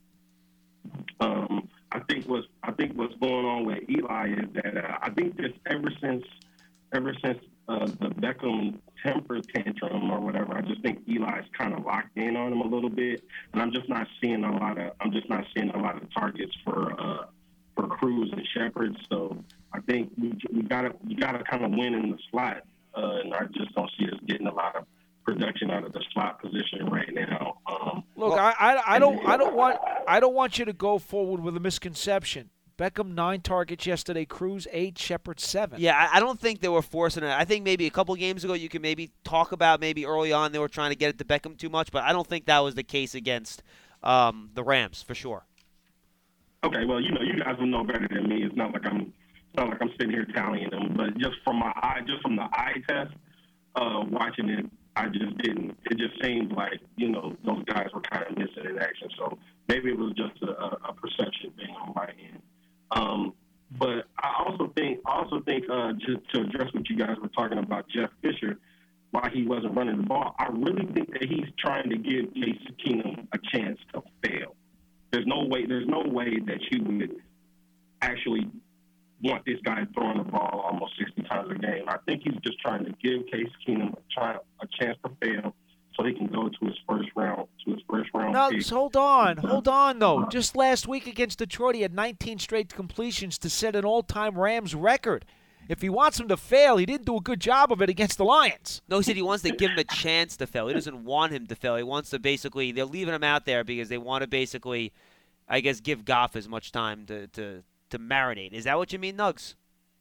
S5: Um, I think what's I think what's going on with Eli is that uh, I think just ever since ever since uh, the Beckham temper tantrum or whatever, I just think Eli's kind of locked in on him a little bit, and I'm just not seeing a lot of I'm just not seeing a lot of targets for. Uh, for Cruz and Shepard, so I think we we gotta we gotta kind of win in the slot, uh, and I just don't see us getting a lot of production out of the slot position right now. Um,
S2: Look, I, I I don't I don't want I don't want you to go forward with a misconception. Beckham nine targets yesterday, Cruz eight, Shepard seven.
S1: Yeah, I I don't think they were forcing it. I think maybe a couple games ago you could maybe talk about maybe early on they were trying to get it to Beckham too much, but I don't think that was the case against um, the Rams for sure.
S5: Okay, well, you know, you guys will know better than me. It's not like I'm, it's not like I'm sitting here tallying them, but just from my eye, just from the eye test, uh, watching it, I just didn't. It just seemed like you know those guys were kind of missing in action. So maybe it was just a, a perception thing on my end. Um, but I also think, also think, uh, just to address what you guys were talking about, Jeff Fisher, why he wasn't running the ball. I really think that he's trying to give Case Keenum a chance to fail. There's no way. There's no way that you would actually want this guy throwing the ball almost sixty times a game. I think he's just trying to give Case Keenum a, try, a chance to fail, so he can go to his first round. To his first round.
S2: No,
S5: pick.
S2: hold on, hold on though. Just last week against Detroit, he had nineteen straight completions to set an all-time Rams record. If he wants him to fail, he didn't do a good job of it against the Lions.
S1: No, he said he wants to give him a chance to fail. He doesn't want him to fail. He wants to basically – they're leaving him out there because they want to basically, I guess, give Goff as much time to, to, to marinate. Is that what you mean, Nugs?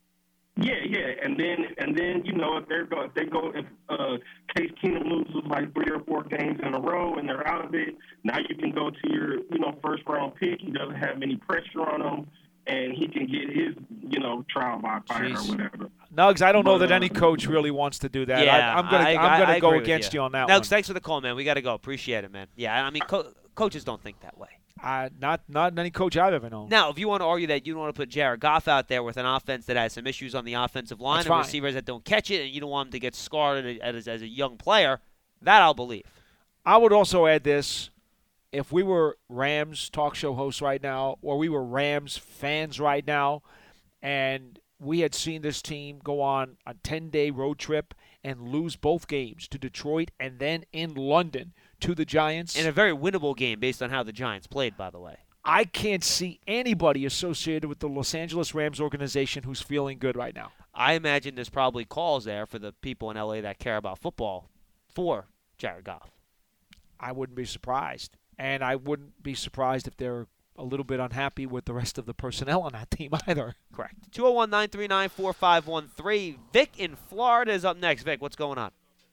S5: Yeah, yeah, and then and then you know if they're go if they go if uh, Case Keenum loses like three or four games in a row and they're out of it, now you can go to your you know first round pick. He doesn't have any pressure on him, and he can get his you know trial by fire
S2: Jeez.
S5: or whatever.
S2: Nugs, I don't know
S5: But,
S2: that
S5: uh,
S2: any coach really wants to do that.
S1: Yeah,
S2: I, I'm gonna
S1: I,
S2: I'm
S1: I,
S2: gonna
S1: I
S2: go
S1: agree with
S2: against you. on that
S1: Nugs,
S2: one.
S1: thanks for the call, man. We got to go. Appreciate it, man. Yeah, I mean, co- coaches don't think that way.
S2: Uh, not not any coach I've ever known.
S1: Now, if you want to argue that you don't want to put Jared Goff out there with an offense that has some issues on the offensive line
S2: That's
S1: and
S2: fine.
S1: receivers that don't catch it, and you don't want him to get scarred as, as a young player, that I'll believe.
S2: I would also add this. If we were Rams talk show hosts right now, or we were Rams fans right now, and we had seen this team go on a ten-day road trip and lose both games to Detroit and then in London to the Giants,
S1: In a very winnable game based on how the Giants played, by the way.
S2: I can't see anybody associated with the Los Angeles Rams organization who's feeling good right now.
S1: I imagine there's probably calls there for the people in L A that care about football for Jared Goff.
S2: I wouldn't be surprised. And I wouldn't be surprised if they're a little bit unhappy with the rest of the personnel on that team either.
S1: Correct. two oh one, nine three nine, four five one three. Vic in Florida is up next. Vic, what's going on?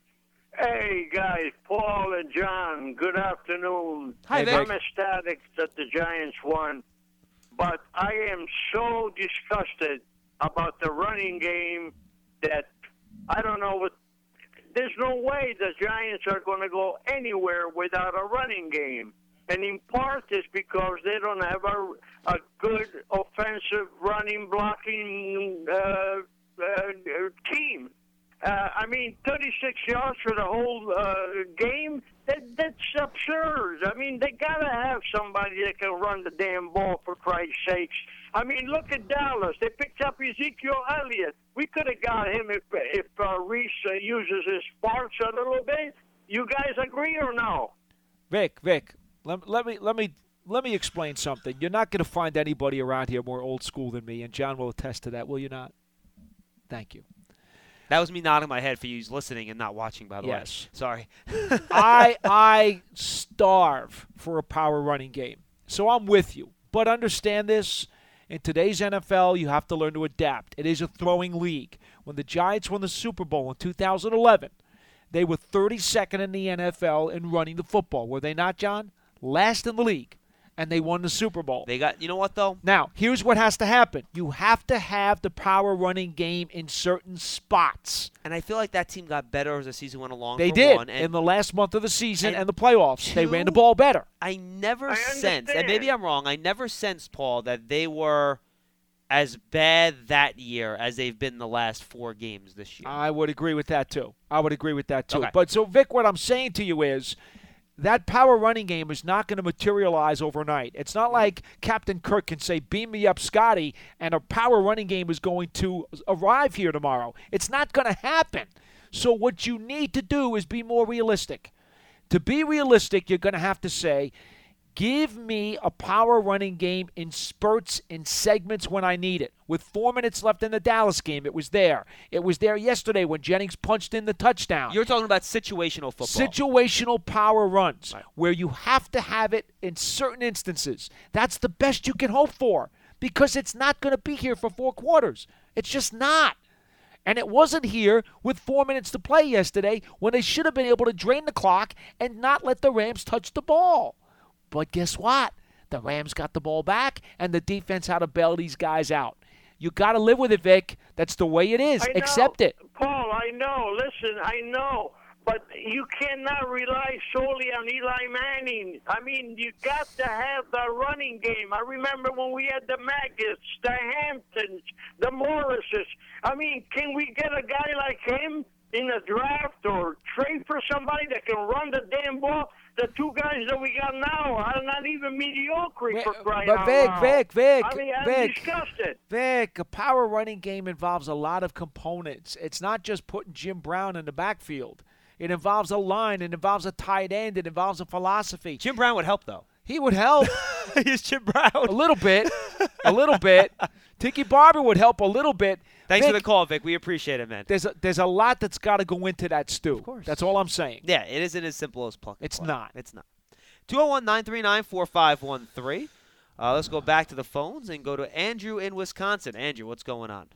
S6: Hey, guys, Paul and John, good afternoon.
S1: Hi, Vic.
S6: I'm ecstatic that the Giants won, but I am so disgusted about the running game that I don't know what. There's no way the Giants are going to go anywhere without a running game. And in part it's because they don't have a, a good offensive running blocking uh, uh, team. Uh, I mean, thirty-six yards for the whole uh, game, that, that's absurd. I mean, they got to have somebody that can run the damn ball, for Christ's sakes. I mean, look at Dallas. They picked up Ezekiel Elliott. We could have got him if, if uh, Reese uh, uses his sparks a little bit. You guys agree or no?
S2: Vic, Vic, let, let me let me let me explain something. You're not going to find anybody around here more old school than me, and John will attest to that, will you not? Thank you.
S1: That was me nodding my head for you listening and not watching, by the
S2: Yes.
S1: way. Sorry.
S2: I I starve for a power running game. So I'm with you. But understand this, In today's N F L, you have to learn to adapt. It is a throwing league. When the Giants won the Super Bowl in two thousand eleven, they were thirty-second in the N F L in running the football. Were they not, John? Last in the league. And they won the Super Bowl.
S1: They got, you know what, though?
S2: Now, here's what has to happen. You have to have the power running game in certain spots.
S1: And I feel like that team got better as the season went along.
S2: They
S1: for
S2: did
S1: one, and
S2: in the last month of the season
S1: and
S2: and the playoffs.
S1: two,
S2: they ran the ball better.
S1: I never
S6: I
S1: sensed, and maybe
S6: understand.
S1: I'm wrong, I never sensed, Paul, that they were as bad that year as they've been the last four games this year.
S2: I would agree with that, too. I would agree with that, too.
S1: Okay.
S2: But so, Vic, what I'm saying to you is that power running game is not going to materialize overnight. It's not like Captain Kirk can say, beam me up, Scotty, and a power running game is going to arrive here tomorrow. It's not going to happen. So what you need to do is be more realistic. To be realistic, you're going to have to say, give me a power running game in spurts, in segments when I need it. With four minutes left in the Dallas game, it was there. It was there yesterday when Jennings punched in the touchdown.
S1: You're talking about situational football.
S2: Situational power runs,
S1: Right.
S2: where you have to have it in certain instances. That's the best you can hope for, because it's not going to be here for four quarters. It's just not. And it wasn't here with four minutes to play yesterday when they should have been able to drain the clock and not let the Rams touch the ball. But guess what? The Rams got the ball back, and the defense had to bail these guys out. You got to live with it, Vic. That's the way it is.
S6: I know.
S2: Accept it.
S6: Paul, I know. Listen, I know. But you cannot rely solely on Eli Manning. I mean, you got to have the running game. I remember when we had the Maggots, the Hamptons, the Morrises. I mean, can we get a guy like him in the draft or trade for somebody that can run the damn ball? The two guys that we got now are not even mediocre for crying
S2: But
S6: out
S2: Vic,
S6: loud.
S2: Vic, Vic,
S6: I mean, I'm
S2: Vic,
S6: disgusted.
S2: Vic, a power running game involves a lot of components. It's not just putting Jim Brown in the backfield. It involves a line. It involves a tight end. It involves a philosophy.
S1: Jim Brown would help, though.
S2: He would help
S1: He's Jim Brown.
S2: a little bit, a little bit. Tiki Barber would help a little bit.
S1: Thanks
S2: Vic,
S1: for the call, Vic. We appreciate it, man.
S2: There's a, there's a lot that's got to go into that stew.
S1: Of course.
S2: That's all I'm saying.
S1: Yeah, it isn't as simple as pluck. and
S2: It's
S1: play.
S2: not.
S1: It's not. two oh one, nine three nine, four five one three. Uh, let's go back to the phones and go to Andrew in Wisconsin. Andrew, what's going on?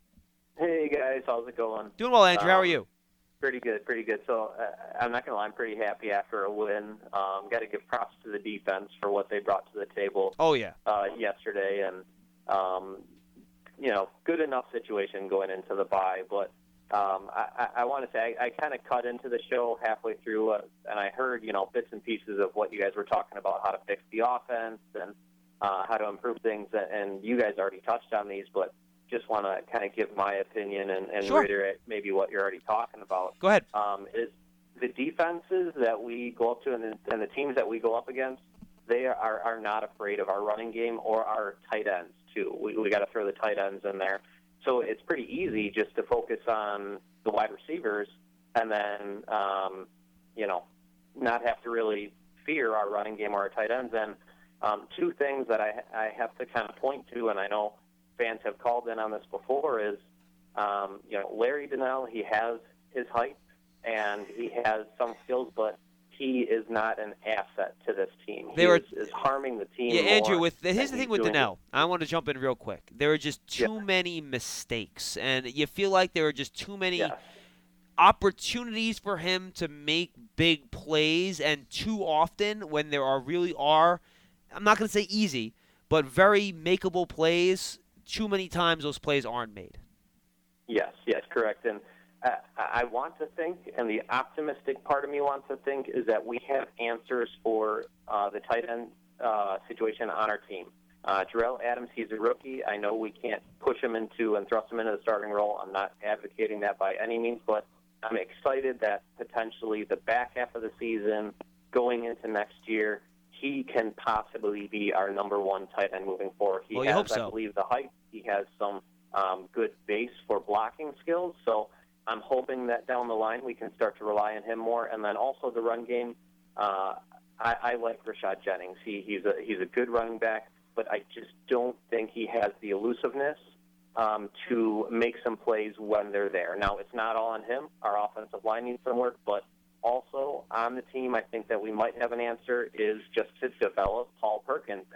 S7: Hey guys, how's it going?
S1: Doing well, Andrew. How are
S7: Um,
S1: you?
S7: Pretty good, pretty good. So uh, I'm not gonna lie, I'm pretty happy after a win. Um, Got to give props to the defense for what they brought to the table
S1: Oh, yeah.
S7: uh, yesterday, and um, you know, good enough situation going into the bye. But um, I, I, I want to say I, I kind of cut into the show halfway through, uh, and I heard you know bits and pieces of what you guys were talking about, how to fix the offense and uh, how to improve things, and you guys already touched on these, but. Just want to kind of give my opinion and, and
S1: Sure.
S7: reiterate maybe what you're already talking about.
S1: Go ahead.
S7: Um, is the defenses that we go up to and the, and the teams that we go up against, they are, are not afraid of our running game or our tight ends, too. We, we got to throw the tight ends in there. So it's pretty easy just to focus on the wide receivers and then, um, you know, not have to really fear our running game or our tight ends. And um, two things that I, I have to kind of point to, and I know fans have called in on this before, is, um, you know, Larry Donnell, he has his height and he has some skills, but he is not an asset to this team. He
S1: They were-
S7: is, is harming the team
S1: Yeah, Andrew,
S7: more
S1: with here's
S7: than
S1: the thing
S7: he's
S1: with
S7: doing.
S1: Donnell. I want to jump in real quick. There are just too
S7: Yeah.
S1: many mistakes, and you feel like there are just too many
S7: Yes.
S1: opportunities for him to make big plays, and too often when there are really are, I'm not going to say easy, but very makeable plays, too many times those plays aren't made.
S7: Yes, yes, correct. And uh, I want to think, and the optimistic part of me wants to think, is that we have answers for uh, the tight end uh, situation on our team. Uh, Jarrell Adams, he's a rookie. I know we can't push him into and thrust him into the starting role. I'm not advocating that by any means, but I'm excited that potentially the back half of the season, going into next year, he can possibly be our number one tight end moving forward. He
S1: Well, you
S7: has,
S1: hope so.
S7: I believe, the height. He has some um, good base for blocking skills. So I'm hoping that down the line we can start to rely on him more. And then also the run game. Uh, I, I like Rashad Jennings. He, he's a he's a good running back, but I just don't think he has the elusiveness um, to make some plays when they're there. Now, it's not all on him. Our offensive line needs some work, but also on the team, I think that we might have an answer is just to develop Paul Perkins. And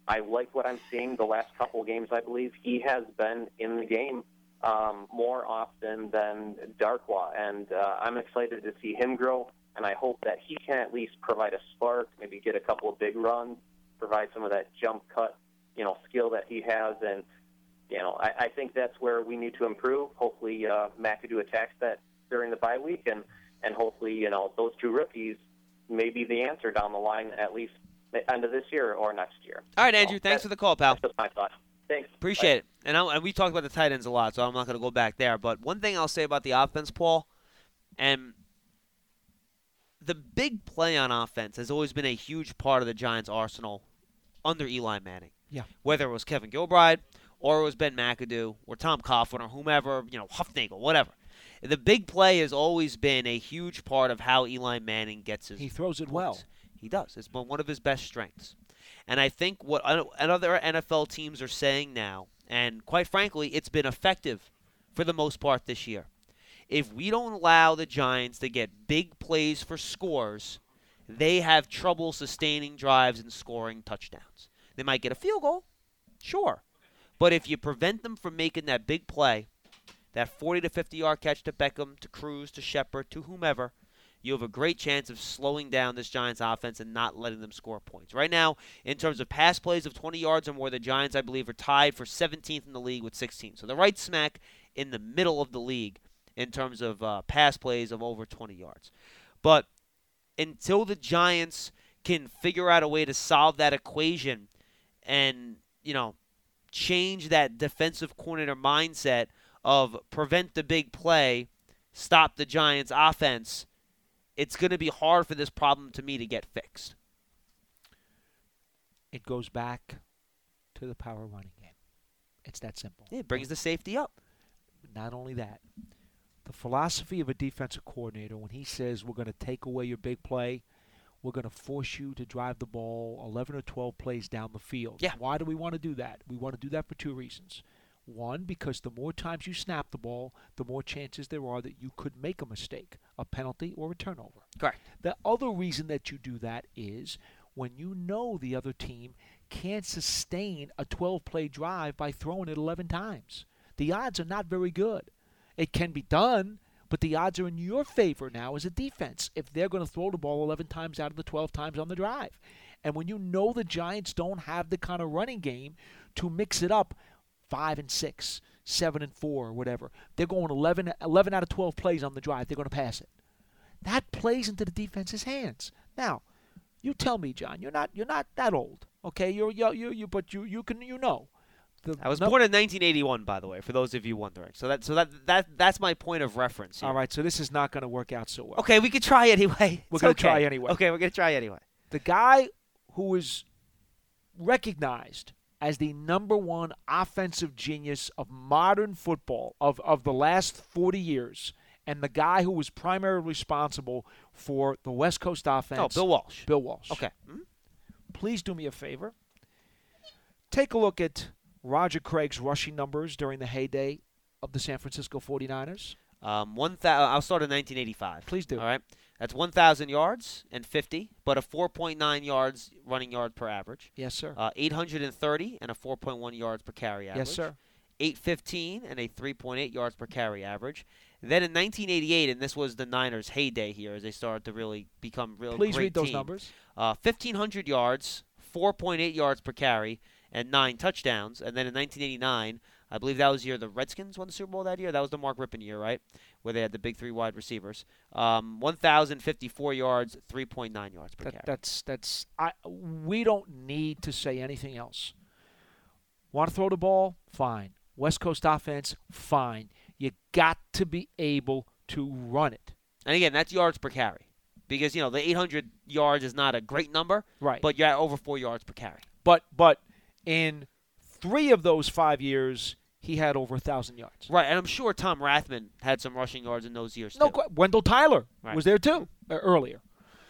S7: I like what I'm seeing the last couple of games, I believe. He has been in the game um, more often than Darkwa, and uh, I'm excited to see him grow, and I hope that he can at least provide a spark, maybe get a couple of big runs, provide some of that jump cut, you know, skill that he has, and, you know, I, I think that's where we need to improve. Hopefully uh, McAdoo attacks that during the bye week, and, and hopefully, you know, those two rookies may be the answer down the line, at least the end of this year or next year.
S1: All right, Andrew,
S7: So
S1: thanks for the call, pal.
S7: That's just my thought. Thanks.
S1: Appreciate
S7: Bye.
S1: it. And, I, and we talked about the tight ends a lot, so I'm not going to go back there. But one thing I'll say about the offense, Paul, and the big play on offense has always been a huge part of the Giants' arsenal under Eli Manning.
S2: Yeah.
S1: Whether it was Kevin Gilbride or it was Ben McAdoo or Tom Coughlin or whomever, you know, Huffnagel, whatever. The big play has always been a huge part of how Eli Manning gets his
S2: He throws it
S1: points.
S2: well.
S1: He does. It's been one of his best strengths. And I think what other N F L teams are saying now, and quite frankly, it's been effective for the most part this year. If we don't allow the Giants to get big plays for scores, they have trouble sustaining drives and scoring touchdowns. They might get a field goal, sure. But if you prevent them from making that big play, that forty to fifty-yard catch to Beckham, to Cruz, to Shepard, to whomever, you have a great chance of slowing down this Giants offense and not letting them score points. Right now, in terms of pass plays of twenty yards or more, the Giants, I believe, are tied for seventeenth in the league with sixteen. So they're right smack in the middle of the league in terms of uh, pass plays of over twenty yards. But until the Giants can figure out a way to solve that equation and, you know, change that defensive coordinator mindset of prevent the big play, stop the Giants' offense, it's going to be hard for this problem to me to get fixed.
S2: It goes back to the power running game. It's that simple.
S1: Yeah, it brings the safety up.
S2: Not only that, the philosophy of a defensive coordinator, when he says we're going to take away your big play, we're going to force you to drive the ball eleven or twelve plays down the field.
S1: Yeah.
S2: Why do we want to do that? We want to do that for two reasons. One, because the more times you snap the ball, the more chances there are that you could make a mistake, a penalty or a turnover.
S1: Correct.
S2: The other reason that you do that is when you know the other team can't sustain a twelve-play drive by throwing it eleven times. The odds are not very good. It can be done, but the odds are in your favor now as a defense if they're going to throw the ball eleven times out of the twelve times on the drive. And when you know the Giants don't have the kind of running game to mix it up five and six, seven and four, or whatever, they're going eleven, eleven out of twelve plays on the drive. They're going to pass it. That plays into the defense's hands. Now, you tell me, John, you're not you're not that old, okay? You're you you, you but you you can you know. The,
S1: I was
S2: no,
S1: born in nineteen eighty-one, by the way, for those of you wondering. So that so that that that's my point of reference here.
S2: All right, so this is not going to work out so well.
S1: Okay, we could try anyway.
S2: We're
S1: It's
S2: gonna
S1: okay.
S2: try anyway.
S1: Okay, we're going to try anyway.
S2: The guy who is recognized as the number one offensive genius of modern football of, of the last forty years, and the guy who was primarily responsible for the West Coast offense.
S1: Oh, Bill Walsh.
S2: Bill Walsh.
S1: Okay. Hmm?
S2: Please do me a favor. Take a look at Roger Craig's rushing numbers during the heyday of the San Francisco forty-niners.
S1: Um, one thou- I'll start in nineteen eighty-five.
S2: Please do.
S1: All right. That's one thousand yards and fifty, but a four point nine yards running yard per average.
S2: Yes, sir.
S1: Uh, eight hundred thirty and a four point one yards per carry average.
S2: Yes, sir.
S1: eight fifteen and a three point eight yards per carry average. Then in nineteen eighty-eight, and this was the Niners' heyday here as they started to really become real
S2: Please
S1: great
S2: read those
S1: team.
S2: numbers.
S1: Uh, fifteen hundred yards, four point eight yards per carry, and nine touchdowns. And then in nineteen eighty-nine, I believe that was the year the Redskins won the Super Bowl that year. That was the Mark Rippon year, right, where they had the big three wide receivers. Um, one thousand fifty-four yards, three point nine yards per
S2: That,
S1: carry.
S2: that's that's. I. We don't need to say anything else. Want to throw the ball? Fine. West Coast offense? Fine. You got to be able to run it.
S1: And again, that's yards per carry. Because, you know, the eight hundred yards is not a great number,
S2: Right.
S1: but you're at over four yards per carry.
S2: But but in three of those five years, he had over a thousand yards.
S1: Right, and I'm sure Tom Rathman had some rushing yards in those years,
S2: No,
S1: too.
S2: que- Wendell Tyler
S1: Right.
S2: was there too uh, earlier.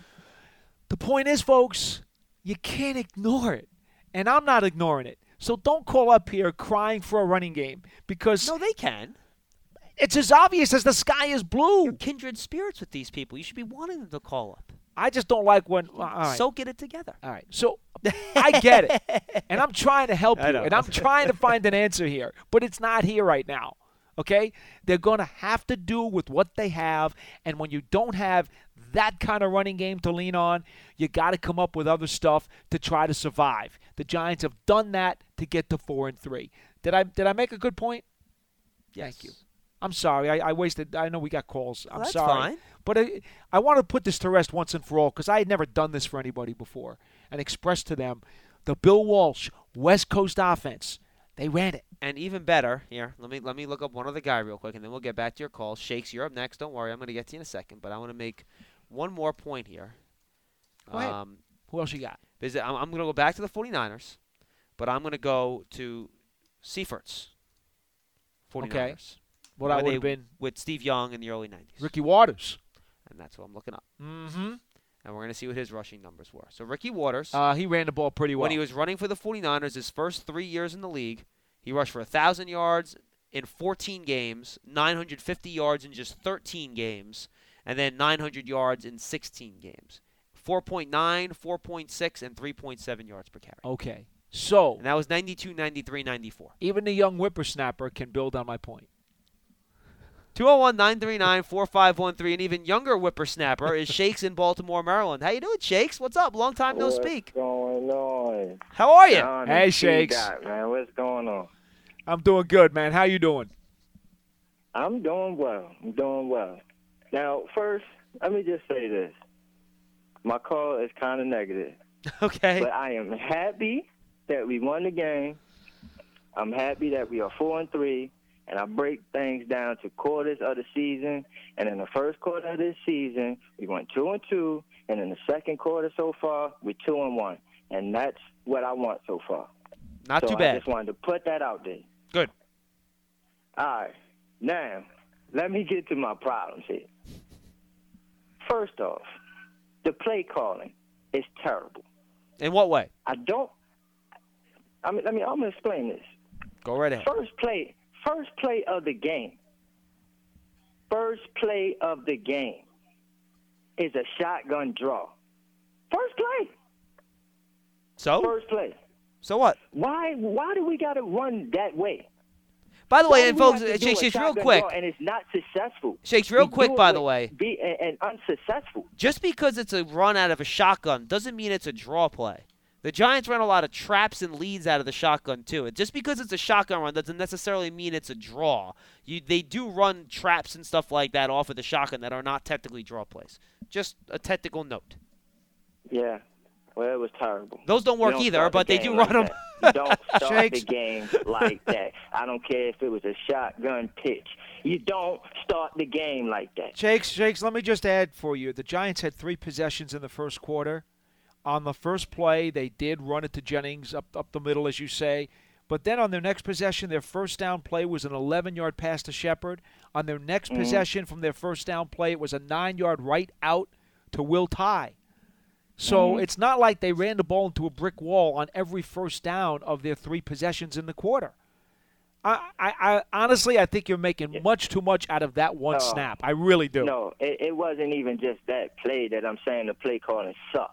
S2: The point is, folks, you can't ignore it, and I'm not ignoring it. So don't call up here crying for a running game because
S1: No, they can.
S2: it's as obvious as the sky is blue.
S1: Kindred spirits with these people. You should be wanting them to call up.
S2: I just don't like when. All right.
S1: So get it together.
S2: All right. So I get it. And I'm trying to help
S1: I
S2: you.
S1: know.
S2: And I'm trying to find an answer here. But it's not here right now. Okay? They're going to have to do with what they have. And when you don't have that kind of running game to lean on, you got to come up with other stuff to try to survive. The Giants have done that to get to four and three. Did I did I make a good point?
S1: Yes.
S2: Thank you. I'm sorry. I, I wasted. I know we got calls. I'm
S1: Well, that's
S2: sorry.
S1: fine.
S2: But I, I want to put this to rest once and for all because I had never done this for anybody before and express to them the Bill Walsh West Coast offense. They ran it.
S1: And even better, here, let me let me look up one other guy real quick, and then we'll get back to your call. Shakes, you're up next. Don't worry, I'm going to get to you in a second. But I want to make one more point here.
S2: Go ahead.
S1: Um,
S2: Who else you got?
S1: visit, I'm, I'm going to go back to the 49ers, but I'm going to go to Seifert's 49ers.
S2: Okay. What
S1: where
S2: I would
S1: they-
S2: have been
S1: with Steve Young in the early nineties.
S2: Ricky Waters.
S1: And that's what I'm looking up.
S2: Mm-hmm.
S1: And we're going to see what his rushing numbers were. So Ricky Waters,
S2: Uh, he ran the ball pretty well.
S1: when he was running for the 49ers his first three years in the league, he rushed for one thousand yards in fourteen games, nine hundred fifty yards in just thirteen games, and then nine hundred yards in sixteen games. four point nine, four point six, and three point seven yards per carry.
S2: Okay. So
S1: And that was ninety-two, ninety-three, ninety-four.
S2: even the young whippersnapper can build on my point.
S1: two oh one, nine three nine, four five one three, and even younger whippersnapper is Shakes in Baltimore, Maryland. How you doing, Shakes? What's up? Long time no
S8: What's
S1: speak.
S8: going on?
S1: How are you?
S8: John
S2: Hey,
S8: and
S2: Shakes.
S8: T-Dot, man. What's going on?
S2: I'm doing good, man. How you doing?
S8: I'm doing well. I'm doing well. Now, first, let me just say this. My call is kind of negative,
S1: Okay.
S8: but I am happy that we won the game. I'm happy that we are four and three, and I break things down to quarters of the season. And in the first quarter of this season, we went two and two, and in the second quarter so far, we're two and one, and that's what I want so far.
S1: Not
S8: so
S1: too
S8: I
S1: bad.
S8: just wanted to put that out there.
S1: Good.
S8: All right. Now, let me get to my problems here. First off, the play calling is terrible.
S1: In what way?
S8: I don't. I mean, let me. I'm gonna explain this.
S1: Go right ahead.
S8: First play. First play of the game. First play of the game is a shotgun draw. First play.
S1: So?
S8: First play.
S1: So what?
S8: Why? Why do we gotta run that way?
S1: By the
S8: Why
S1: way,
S8: do
S1: and
S8: we
S1: folks,
S8: have to do
S1: Shakes,
S8: a
S1: Shakes, real
S8: shotgun
S1: quick.
S8: draw and it's not successful.
S1: Shakes, real
S8: We
S1: quick,
S8: do it
S1: by the
S8: with
S1: way.
S8: Be, and, and unsuccessful.
S1: Just because it's a run out of a shotgun doesn't mean it's a draw play. The Giants ran a lot of traps and leads out of the shotgun, too. And just because it's a shotgun run doesn't necessarily mean it's a draw. You, they do run traps and stuff like that off of the shotgun that are not technically draw plays. Just a technical note.
S8: Yeah. Well, it was terrible.
S1: Those don't
S8: You
S1: work
S8: don't
S1: either,
S8: start the
S1: but they
S8: game
S1: do
S8: like
S1: run them.
S8: that. You don't start
S2: Shakes.
S8: the game like that. I don't care if it was a shotgun pitch. You don't start the game like that.
S2: Shakes, Shakes, let me just add for you. The Giants had three possessions in the first quarter. On the first play, they did run it to Jennings up up the middle, as you say. But then on their next possession, their first down play was an eleven-yard pass to Shepard. On their next
S8: Mm-hmm.
S2: possession from their first down play, it was a nine-yard right out to Will Tye. So
S8: Mhm.
S2: it's not like they ran the ball into a brick wall on every first down of their three possessions in the quarter. I, I, I honestly, I think you're making much too much out of that one
S8: Oh.
S2: snap. I really do.
S8: No, it, it wasn't even just that play that I'm saying the play calling sucked.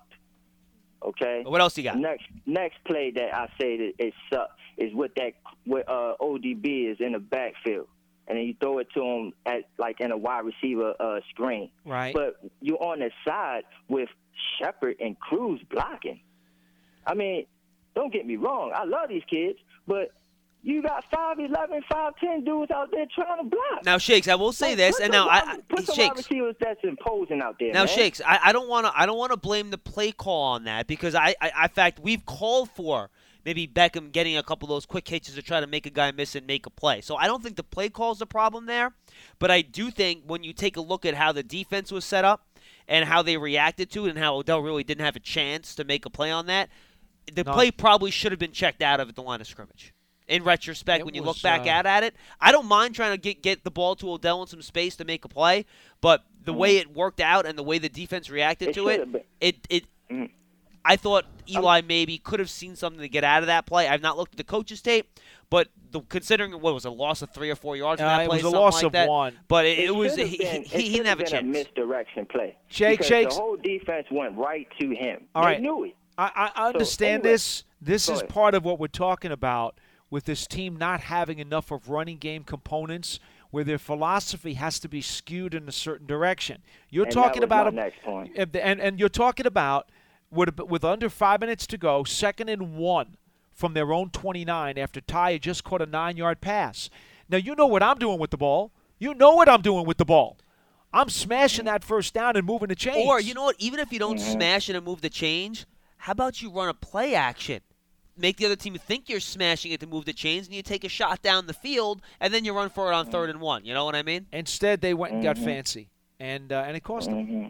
S8: Okay?
S1: What else you got?
S8: Next next play that I say that it sucked is with that with uh, O D B is in the backfield. And then you throw it to him at like in a wide receiver uh, screen.
S2: Right.
S8: But you're on the side with Shepard and Cruz blocking. I mean, don't get me wrong. I love these kids, but you got five eleven, five ten dudes out there trying to block.
S1: Now, Shakes, I will say
S8: Put-
S1: this,
S8: put
S1: and
S8: some
S1: now I,
S8: wide-
S1: I
S8: put some wide
S1: Shakes.
S8: receivers that's imposing out there.
S1: Now,
S8: man.
S1: Shakes, I, I don't want to I don't want to blame the play call on that because I, I, in fact, we've called for maybe Beckham getting a couple of those quick hitches to try to make a guy miss and make a play. So I don't think the play call is the problem there, but I do think when you take a look at how the defense was set up and how they reacted to it and how Odell really didn't have a chance to make a play on that, the
S2: No.
S1: play probably should have been checked out of at the line of scrimmage. In retrospect,
S2: It
S1: when you
S2: was,
S1: look back
S2: uh,
S1: at, at it, I don't mind trying to get, get the ball to Odell in some space to make a play, but the way it worked out and the way the defense reacted
S8: It
S1: to it,
S8: should've been.
S1: it it
S8: Mhm.
S1: I thought Eli maybe could have seen something to get out of that play. I've not looked at the coach's tape, but the, considering what was a loss of three or four yards from
S2: Uh,
S1: that
S2: it
S1: play,
S2: was a
S1: something
S2: loss
S1: like
S2: of
S1: that.
S2: one.
S1: But it,
S8: It
S1: it was
S8: should
S1: he,
S8: have been-
S1: he,
S8: it
S1: he
S8: should
S1: didn't have a
S8: been
S1: chance.
S8: a misdirection play.
S2: Shake,
S8: because
S2: Shakes.
S8: the whole defense went right to him.
S2: All
S8: they
S2: right.
S8: knew it.
S2: I, I understand
S8: anyway,
S2: this. This
S8: go
S2: is
S8: ahead.
S2: part of what we're talking about with this team not having enough of running game components where their philosophy has to be skewed in a certain direction. You're
S8: And that
S2: talking
S8: was
S2: about
S8: my
S2: a,
S8: next point.
S2: and, and and you're talking about with, with under five minutes to go, second and one from their own twenty-nine after Ty had just caught a nine-yard pass. Now you know what I'm doing with the ball. You know what I'm doing with the ball. I'm smashing that first down and moving the chains.
S1: Or, you know what, even if you don't
S8: Mm-hmm.
S1: smash it and move the change, how about you run a play action? Make the other team think you're smashing it to move the chains, and you take a shot down the field, and then you run for it on third and one. You know what I mean?
S2: Instead, they went and got
S8: Mm-hmm.
S2: fancy, and uh, and it cost them.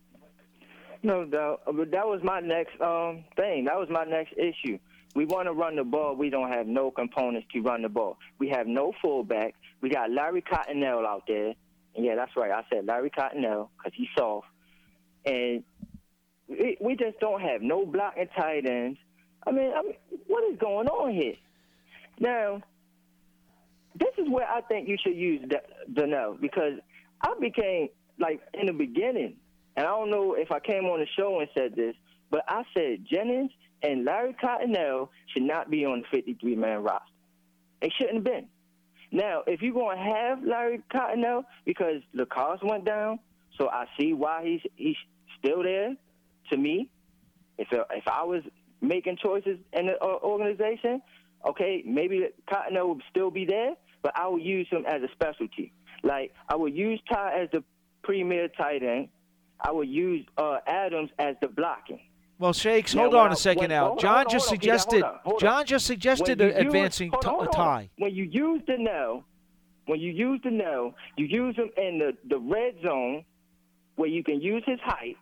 S8: No, no, but that was my next um thing. That was my next issue. We want to run the ball. We don't have no components to run the ball. We have no fullback. We got Larry Cottonelle out there. And yeah, that's right. I said Larry Cottonelle because he's soft. And we, we just don't have no blocking tight ends. I mean, I mean, what is going on here? Now, this is where I think you should use Donnell because I became, like, in the beginning, and I don't know if I came on the show and said this, but I said Jennings and Larry Cottonelle should not be on the fifty-three man roster. They shouldn't have been. Now, if you're going to have Larry Cottonelle, because the cost went down, so I see why he's he's still there. To me, if if I was making choices in the uh, organization, okay, maybe Cottonelle would still be there, but I would use him as a specialty. Like I would use Ty as the premier tight end. I would use uh, Adams as the blocking.
S2: Well, Shakes,
S8: Now,
S2: hold
S8: when
S2: on
S8: I-
S2: a second
S8: when-
S2: now.
S8: hold on,
S2: John
S8: hold on,
S2: just
S8: hold on, Peter,
S2: suggested.
S8: hold on, hold on.
S2: John just suggested
S8: When you use-
S2: advancing
S8: hold
S2: t-
S8: on, hold
S2: a
S8: on.
S2: tie.
S8: When you use the nail, when you use the nail, you use him in the, the red zone where you can use his height,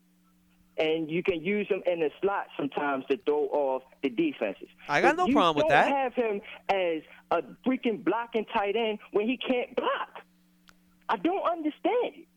S8: and you can use him in the slot sometimes to throw off the defenses.
S1: I got
S8: But
S1: no
S8: you
S1: problem with
S8: don't
S1: that.
S8: have him as a freaking blocking tight end when he can't block. I don't understand it.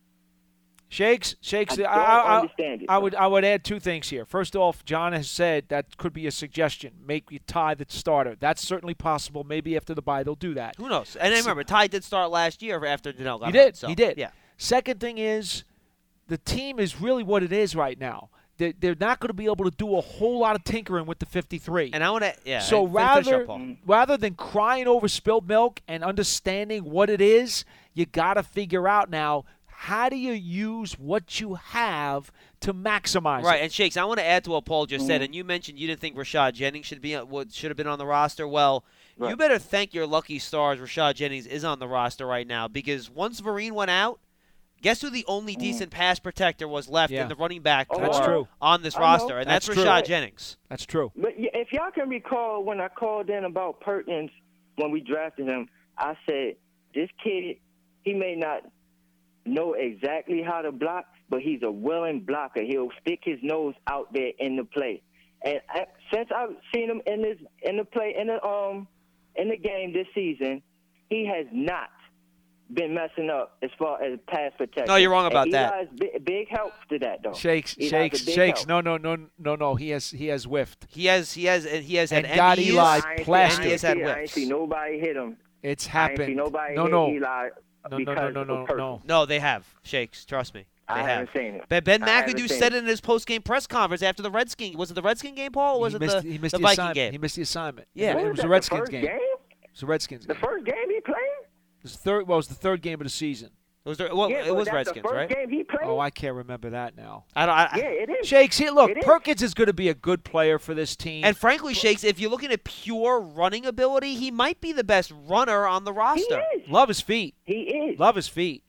S2: Shakes, Shakes.
S8: I
S2: I,
S8: don't
S2: I, I,
S8: understand it,
S2: I
S8: bro.
S2: would, I would add two things here. First off, John has said that could be a suggestion. Make you tie the starter. That's certainly possible. Maybe after the bye they'll do that.
S1: Who knows? And then remember, Ty did start last year after Donnell got
S2: He did.
S1: hurt, so,
S2: he did.
S1: Yeah.
S2: Second thing is, the team is really what it is right now. They're, they're not going to be able to do a whole lot of tinkering with the fifty-three.
S1: And I want to, yeah.
S2: So
S1: and fin- finish
S2: rather,
S1: up, Paul.
S2: rather than crying over spilled milk and understanding what it is, you got to figure out now, how do you use what you have to maximize
S1: Right,
S2: it?
S1: and Shakes, I want to add to what Paul just
S8: Mm-hmm.
S1: said. And you mentioned you didn't think Rashad Jennings should be would should have been on the roster. Well, you
S8: Right.
S1: better thank your lucky stars Rashad Jennings is on the roster right now because once Vereen went out, guess who the only decent pass protector was left
S2: Yeah.
S1: in the running back
S8: Oh,
S2: That's
S1: core
S2: true.
S1: on this
S8: I know.
S1: roster, and that's,
S2: That's true.
S1: Rashad Jennings.
S2: That's true.
S8: But y- if y'all can recall when I called in about Perkins when we drafted him, I said, this kid, he may not know exactly how to block, but he's a willing blocker. He'll stick his nose out there in the play. And I, since I've seen him in this in the play in the um in the game this season, he has not been messing up as far as pass protection.
S1: No, you're wrong
S8: And
S1: about that.
S8: Eli's big, big help to that though.
S2: Shakes,
S8: Eli's
S2: shakes,
S8: a big
S2: shakes.
S8: help.
S2: No, no, no, no, no. He has, he has whiffed.
S1: He has he has he has had
S2: And got
S1: Emmys,
S2: Eli
S8: I ain't see-
S2: plastered.
S8: I
S1: and he
S8: ain't
S1: has had
S8: see- I ain't
S1: whips.
S8: see nobody hit him.
S2: It's
S8: I ain't see
S2: happened.
S8: nobody
S2: No,
S8: hit
S2: no,
S8: Eli
S2: no, no,
S8: because
S2: no, no,
S8: of
S2: no,
S8: Perkins.
S2: no.
S1: No, they have Shakes. Trust me, they
S8: I
S1: have.
S8: haven't seen it.
S1: Ben, ben
S8: I haven't
S1: McAdoo
S8: seen
S1: said
S8: it.
S1: it in his post-game press conference after the Redskin. Was it the Redskin game, Paul, or was
S2: he
S1: it
S2: missed,
S1: the,
S2: he missed
S1: the
S2: the,
S1: Viking
S2: assignment.
S1: game?
S2: He missed the assignment.
S1: Yeah.
S2: it
S8: What
S2: was
S8: that,
S2: the
S8: the
S2: Redskins
S8: first
S2: game.
S8: game?
S2: It was the Redskins
S8: The
S2: game.
S8: first game he played?
S2: It was the third. Well, it was the third game of the season.
S1: It was the, well,
S8: yeah,
S1: it
S8: but
S1: was
S8: that's
S1: Redskins,
S8: the first
S1: right?
S8: game he played?
S2: Oh, I can't remember that now.
S1: I don't. I,
S8: yeah, it is.
S2: Shakes, here, look,
S8: It is.
S2: Perkins is going to be a good player for this team.
S1: And frankly, Shakes, if you're looking at pure running ability, he might be the best runner on the
S8: He
S1: roster.
S8: is.
S2: love his feet.
S8: He is.
S2: Love his feet.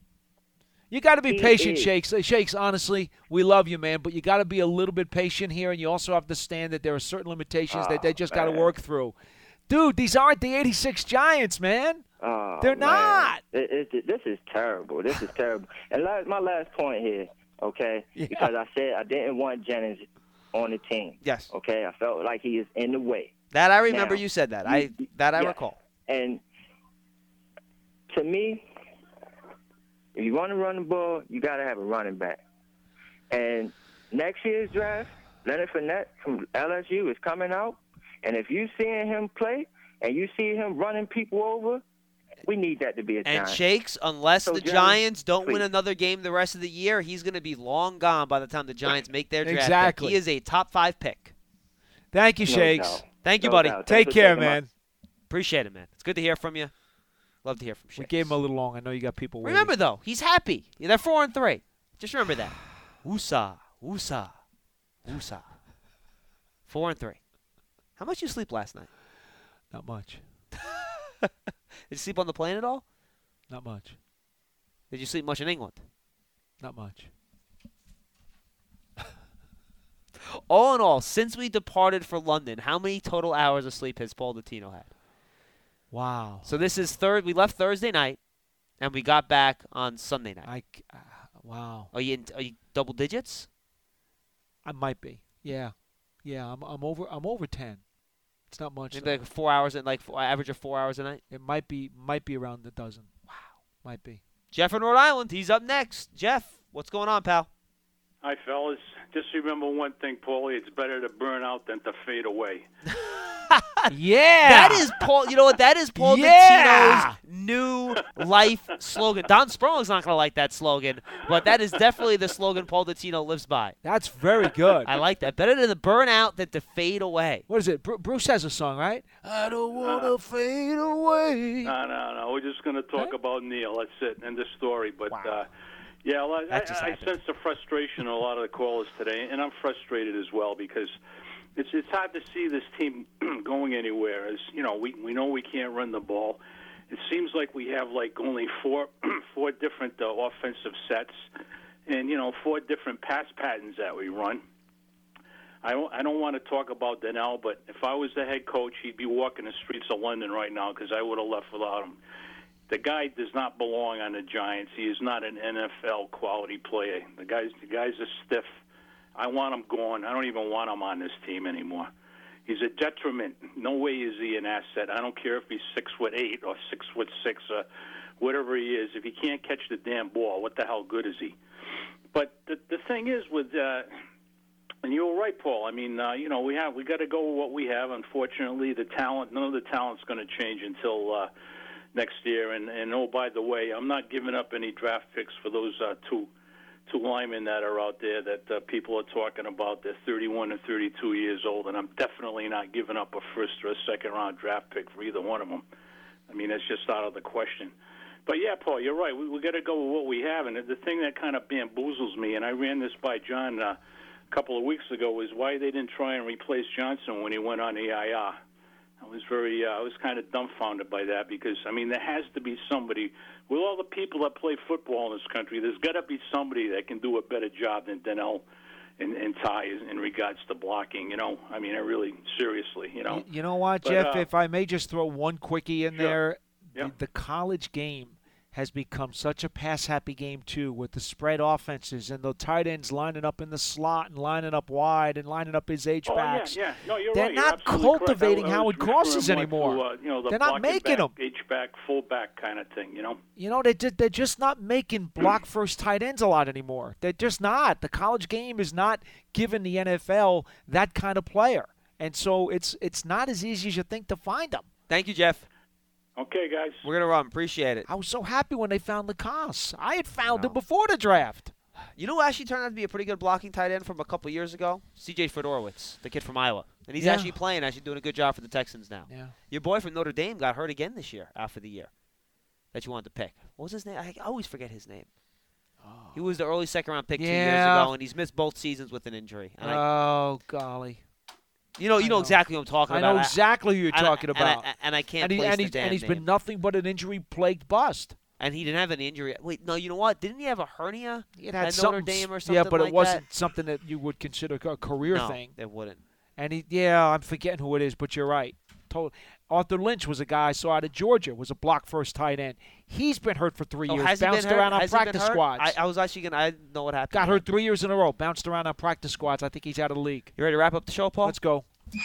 S2: You got to be
S8: He
S2: patient,
S8: is.
S2: Shakes. Uh, Shakes, honestly, we love you, man, but you got to be a little bit patient here, and you also have to understand that there are certain limitations that they
S8: Oh,
S2: just got to
S8: man.
S2: work through. Dude, these aren't the eighty-six Giants, man.
S8: Oh,
S2: They're
S8: man.
S2: not.
S8: It, it, this is terrible. This is terrible. And last, my last point here, okay,
S2: Yeah.
S8: because I said I didn't want Jennings on the team.
S1: Yes.
S8: Okay, I felt like he is in the way.
S1: That I remember
S8: Now,
S1: you said that. I
S8: you-
S1: that I
S8: yeah.
S1: recall.
S8: And to me, if you want to run the ball, you got to have a running back. And next year's draft, Leonard Fournette from L S U is coming out, and if you seeing him play and you see him running people over, we need that to be a
S1: And
S8: Giant.
S1: Shakes, unless
S8: So,
S1: the
S8: Jerry,
S1: Giants don't
S8: please.
S1: win another game the rest of the year, he's going to be long gone by the time the Giants make their draft pick.
S2: Exactly.
S1: He is a top five pick.
S2: Thank you,
S8: No
S2: Shakes.
S8: doubt.
S1: Thank you,
S8: No
S1: buddy.
S8: doubt.
S2: Take
S8: Thanks for
S2: care,
S8: taking my-
S2: man.
S1: Appreciate it, man. It's good to hear from you. Love to hear from Shakes.
S2: We gave him a little long. I know you got people waiting.
S1: Remember, though, he's happy. Yeah, they're four and three. Just remember that. Woosah, woosah, woosah. Four and three. How much did you sleep last night?
S2: Not much.
S1: Did you sleep on the plane at all?
S2: Not much.
S1: Did you sleep much in England?
S2: Not much.
S1: All in all, since we departed for London, how many total hours of sleep has Paul Dottino had?
S2: Wow.
S1: So this is third. We left Thursday night, and we got back on Sunday night.
S2: I, c- uh, wow.
S1: Are you in, are you double digits?
S2: I might be. Yeah. Yeah, I'm I'm over I'm over ten. It's not much.
S1: Maybe
S2: though.
S1: like four hours and like four, average of four hours a night.
S2: It might be might be around a dozen. Wow. Might be.
S1: Jeff in Rhode Island. He's up next. Jeff, what's going on, pal?
S9: Hi, fellas. Just remember one thing, Paulie. It's better to burn out than to fade away.
S2: Yeah.
S1: That is Paul. You know what? That is Paul
S2: Yeah.
S1: Dottino's new life slogan. Don Sproul's not going to like that slogan, but that is definitely the slogan Paul Dottino lives by.
S2: That's very good.
S1: I like that. Better to burn out than to fade away.
S2: What is it? Bru- Bruce has a song, right? I don't want to fade away.
S9: No, no, no. We're just going to talk
S2: Huh?
S9: about Neil. That's it. End of story. But,
S2: Wow.
S9: uh, yeah, well, I,
S1: That just
S9: I, I
S1: happened.
S9: sense the frustration in a lot of the callers today, and I'm frustrated as well because it's it's hard to see this team going anywhere. As you know, we we know we can't run the ball. It seems like we have like only four four different uh, offensive sets, and you know four different pass patterns that we run. I don't, I don't want to talk about Donnell, but if I was the head coach, he'd be walking the streets of London right now because I would have left without him. The guy does not belong on the Giants. He is not an N F L quality player. The guy's the guy's a stiff. I want him gone. I don't even want him on this team anymore. He's a detriment. No way is he an asset. I don't care if he's six foot eight or six foot six or whatever he is. If he can't catch the damn ball, what the hell good is he? But the the thing is with, uh, and you were right, Paul. I mean, uh, you know, we have we got to go with what we have. Unfortunately, the talent, none of the talent's going to change until uh, next year. And and oh, by the way, I'm not giving up any draft picks for those uh, two. two linemen that are out there that uh, people are talking about. They're thirty-one and thirty-two years old, and I'm definitely not giving up a first or a second-round draft pick for either one of them. I mean, that's just out of the question. But, yeah, Paul, you're right. We, we got to go with what we have. And the thing that kind of bamboozles me, and I ran this by John uh, a couple of weeks ago, is why they didn't try and replace Johnson when he went on the I R. I was very, uh, I was kind of dumbfounded by that because, I mean, there has to be somebody, with all the people that play football in this country, there's got to be somebody that can do a better job than Donnell and, and Ty in regards to blocking, you know. I mean, I really, seriously, you know.
S2: Y- You know what,
S9: But,
S2: Jeff?
S9: uh,
S2: if I may just throw one quickie in
S9: Sure.
S2: there,
S9: Yeah.
S2: the, the college game has become such a pass-happy game, too, with the spread offenses and the tight ends lining up in the slot and lining up wide and lining up his H-backs.
S9: Oh, yeah, yeah. No, you're
S2: They're
S9: right. You're
S2: not
S9: absolutely correct.
S2: cultivating
S9: I- I
S2: Howard
S9: was
S2: Crosses
S9: referring more
S2: anymore.
S9: To, uh, you know, the
S2: They're not
S9: blocking
S2: making
S9: back,
S2: them.
S9: H-back, fullback kind of thing, you know.
S2: You know, they just, they're just not making block-first tight ends a lot anymore. They're just not. The college game is not giving the N F L that kind of player. And so it's it's not as easy as you think to find them.
S1: Thank you, Jeff.
S9: Okay, guys.
S1: We're going to run. Appreciate it.
S2: I was so happy when they found Lacoste. I had found him before the draft.
S1: You know who actually turned out to be a pretty good blocking tight end from a couple years ago? C J Fedorowicz, the kid from Iowa. And he's
S2: Yeah.
S1: actually playing, actually doing a good job for the Texans now.
S2: Yeah.
S1: Your boy from Notre Dame got hurt again this year, out for the year, that you wanted to pick. What was his name? I always forget his name. He was the early second-round pick two years
S2: Yeah.
S1: ago, and he's missed both seasons with an injury. And I,
S2: Oh, golly.
S1: you know, you
S2: I
S1: know
S2: know.
S1: exactly what I'm talking
S2: I
S1: about.
S2: know exactly who you're
S1: and I-
S2: talking
S1: and I-
S2: about.
S1: And I, can't
S2: and, he,
S1: place
S2: and,
S1: the
S2: he's,
S1: damn
S2: and he's
S1: name.
S2: been nothing but an injury-plagued bust.
S1: And he didn't have an injury. Wait, no, you know what? Didn't he have a hernia
S2: He had
S1: at Notre
S2: something,
S1: Dame or something
S2: Yeah, but
S1: like
S2: it wasn't
S1: that?
S2: something that you would consider a career
S1: no,
S2: thing.
S1: it wouldn't.
S2: And he, yeah, I'm forgetting who it is, but you're right. Told, Arthur Lynch was a guy I saw out of Georgia, was a block first tight end. He's been hurt for three
S1: Oh,
S2: years,
S1: has he been
S2: bounced
S1: hurt?
S2: around on
S1: Has he been
S2: practice
S1: hurt?
S2: squads.
S1: I, I was actually going to, I didn't know what happened.
S2: Got hurt three years in a row, bounced around on practice squads. I think he's out of the league.
S1: You ready to wrap up the show, Paul?
S2: Let's go.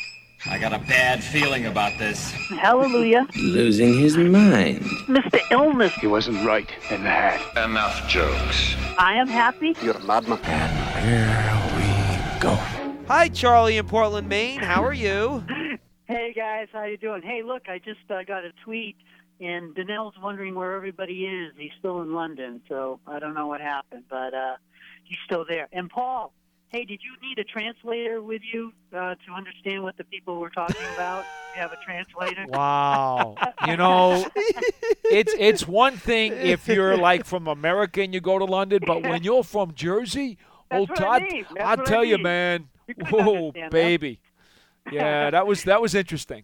S10: I got a bad feeling about this.
S11: Hallelujah.
S12: Losing his mind.
S11: Mister Illness.
S13: He wasn't right in that.
S10: Enough jokes.
S11: I am happy.
S13: You're a madman.
S12: And here we go.
S1: Hi, Charlie in Portland, Maine. How are you?
S11: Hey guys, how you doing? Hey, look, I just uh, got a tweet, and Danelle's wondering where everybody is. He's still in London, so I don't know what happened, but uh, he's still there. And Paul, hey, did you need a translator with you uh, to understand what the people were talking about? You have a translator?
S2: Wow. You know, it's it's one thing if you're like from America and you go to London, but when you're from Jersey,
S11: That's
S2: old
S11: what I
S2: Todd,
S11: mean. That's
S2: I'll
S11: what I
S2: tell you,
S11: mean.
S2: man.
S11: You couldn't
S2: Whoa,
S11: understand that.
S2: baby. Yeah, that was that was interesting.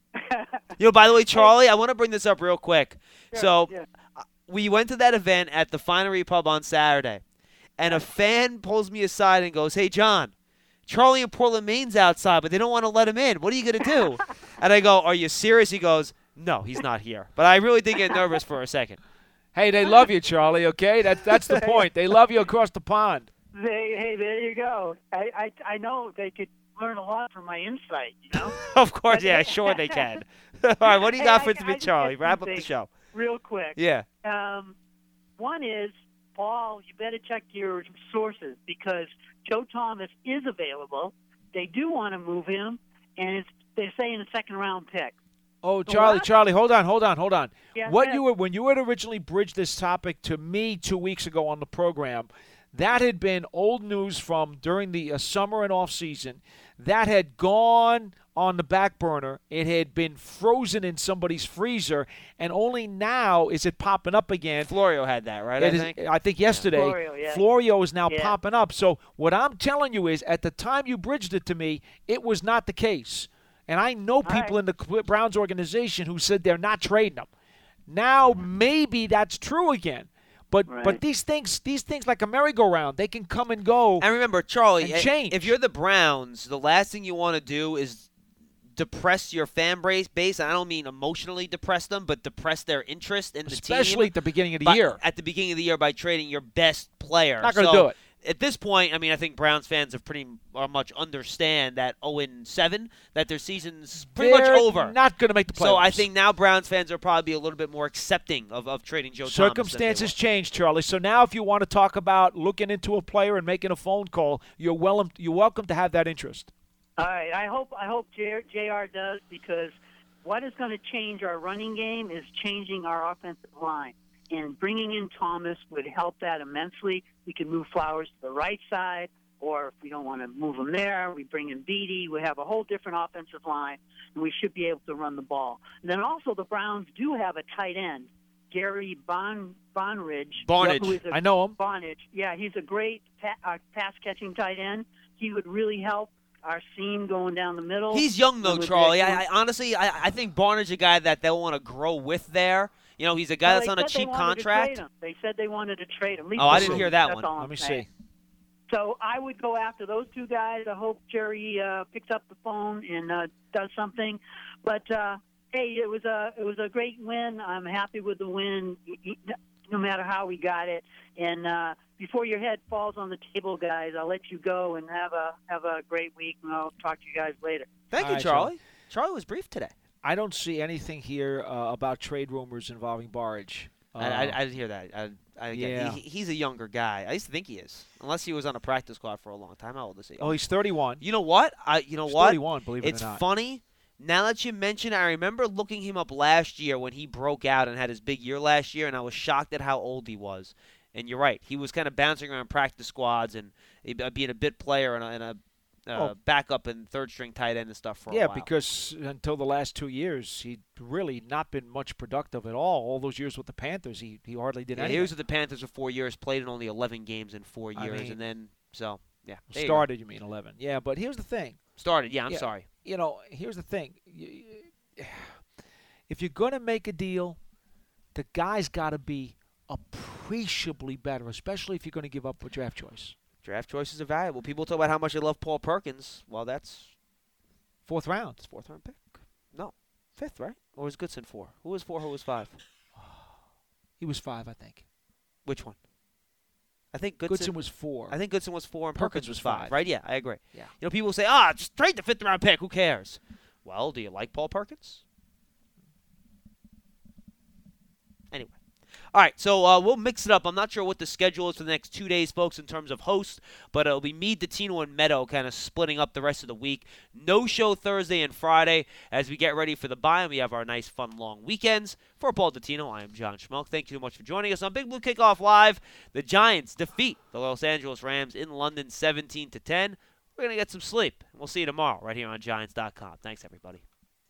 S1: You know, by the way, Charlie, I want to bring this up real quick.
S11: Sure,
S1: so
S11: yeah.
S1: uh, we went to that event at the Finery Pub on Saturday, and a fan pulls me aside and goes, "Hey, John, Charlie in Portland, Maine's outside, but they don't want to let him in. What are you going to do?" And I go, "Are you serious?" He goes, "No, he's not here." But I really did get nervous for a second.
S2: Hey, they love you, Charlie, okay? That, that's the point. They love you across the pond.
S11: They, hey, there you go. I, I, I know they could learn a lot from my insight, you know?
S1: Of course, yeah, sure they can. All right, what do you
S11: Hey,
S1: got
S11: I-
S1: for
S11: I
S1: me,
S11: just
S1: Charlie?
S11: got
S1: Wrap
S11: two
S1: up the
S11: things
S1: show.
S11: Real quick.
S1: Yeah.
S11: Um, one is, Paul, you better check your sources because Joe Thomas is available. They do want to move him, and it's, they're saying a second-round pick.
S2: Oh, Charlie,
S11: What?
S2: Charlie, hold on, hold on, hold on.
S11: Yeah,
S2: what
S11: go
S2: you were when you had originally bridged this topic to me two weeks ago on the program, that had been old news from during the uh, summer and off season. That had gone on the back burner. It had been frozen in somebody's freezer, and only now is it popping up again.
S1: Florio had that, right?
S2: It
S1: I
S2: is-
S1: think.
S2: I think yesterday,
S11: Florio, yeah.
S2: Florio is now
S11: Yeah.
S2: popping up. So what I'm telling you is, at the time you bridged it to me, it was not the case. And I know people
S11: right.
S2: in the Cl- Browns organization who said they're not trading him. Now maybe that's true again. But
S11: Right.
S2: but these things these things like a merry-go-round, they can come and go.
S1: And remember, Charlie,
S2: and
S1: i-
S2: change.
S1: if you're the Browns, the last thing you want to do is depress your fan base. base. And I don't mean emotionally depress them, but depress their interest in the team.
S2: Especially at the beginning of the
S1: by-
S2: year.
S1: At the beginning of the year by trading your best player.
S2: Not gonna
S1: So,
S2: do it.
S1: At this point, I mean, I think Browns fans have pretty uh, much understand that oh and seven, that their season's pretty
S2: They're
S1: much over.
S2: not going to make the playoffs.
S1: So I think now Browns fans are probably a little bit more accepting of, of trading Joe Thomas than they
S2: circumstances
S1: were.
S2: change, Charlie. So now if you want to talk about looking into a player and making a phone call, you're welcome you're welcome to have that interest.
S11: All right. I hope I hope J- JR does because what is going to change our running game is changing our offensive line. And bringing in Thomas would help that immensely. We can move Flowers to the right side, or if we don't want to move him there, we bring in Beatty. We have a whole different offensive line, and we should be able to run the ball. And then also the Browns do have a tight end, Gary Bon Bonridge.
S1: Barnage.
S11: who is a-
S2: I know him.
S11: Bonage. Yeah, he's a great pa- uh, pass-catching tight end. He would really help our seam going down the middle.
S1: He's young though,
S11: With
S1: Charlie.
S11: the-
S1: I, I honestly, I, I think Barnard's a guy that they'll want to grow with there. You know, he's a guy
S11: Well,
S1: that's
S11: they
S1: on a
S11: said they
S1: cheap
S11: wanted to
S1: contract.
S11: trade him. They said they wanted to trade him. At least
S1: Oh, I
S11: they
S1: didn't
S11: did.
S1: hear that
S11: That's
S1: one.
S11: all I'm
S2: Let me
S11: saying.
S2: see.
S11: So I would go after those two guys. I hope Jerry uh, picks up the phone and uh, does something. But uh, hey, it was a it was a great win. I'm happy with the win, no matter how we got it. And uh, before your head falls on the table, guys, I'll let you go and have a have a great week. And I'll talk to you guys later.
S1: Thank
S2: All
S1: you,
S2: right,
S1: Charlie.
S2: Charlie.
S1: Charlie was brief today.
S2: I don't see anything here uh, about trade rumors involving Barge. Uh,
S1: I, I, I didn't hear that. I, I, again,
S2: yeah.
S1: he, he's a younger guy. I used to think he is, unless he was on a practice squad for a long time. How old is he?
S2: oh, he's thirty-one.
S1: You know what? I, you know
S2: He's
S1: what?
S2: thirty-one, believe it
S1: It's
S2: or not.
S1: funny. Now that you mention it, I remember looking him up last year when he broke out and had his big year last year, and I was shocked at how old he was. And you're right. He was kind of bouncing around practice squads and uh, being a bit player and a, and a uh,
S2: Oh.
S1: backup and third-string tight end and stuff for
S2: Yeah,
S1: a while.
S2: because until the last two years, he'd really not been much productive at all. All those years with the Panthers, he, he hardly did
S1: Yeah,
S2: anything.
S1: he was with the Panthers for four years, played in only eleven games in four
S2: I
S1: years,
S2: mean-
S1: and then, so, yeah. there you go.
S2: Started, you mean, eleven. Yeah, but here's the thing.
S1: Started, yeah, I'm
S2: Yeah.
S1: sorry.
S2: You know, here's the thing. You- If you're going to make a deal, the guy's got to be appreciably better, especially if you're going to give up a draft choice.
S1: Draft choices are valuable. People talk about how much they love Paul Perkins. Well, that's
S2: Fourth round.
S1: his fourth round pick. No, fifth, right? Or was Goodson four? Who was four? Who was five?
S2: He was five, I think.
S1: Which one? I think Goodson,
S2: Goodson was four.
S1: I think Goodson was four and
S2: Perkins
S1: Perkins, was
S2: was
S1: five.
S2: five.
S1: Right? Yeah, I agree.
S2: Yeah.
S1: You know, people say, ah, just trade the fifth round pick. Who cares? Well, do you like Paul Perkins? Anyway. All right, so uh, we'll mix it up. I'm not sure what the schedule is for the next two days, folks, in terms of hosts, but it'll be me, Dottino, and Meadow kind of splitting up the rest of the week. No show Thursday and Friday as we get ready for the bye, and we have our nice, fun, long weekends. For Paul Dottino, I am John Schmelk. Thank you so much for joining us on Big Blue Kickoff Live. The Giants defeat the Los Angeles Rams in London seventeen to ten. We're going to get some sleep. We'll see you tomorrow right here on Giants dot com. Thanks, everybody.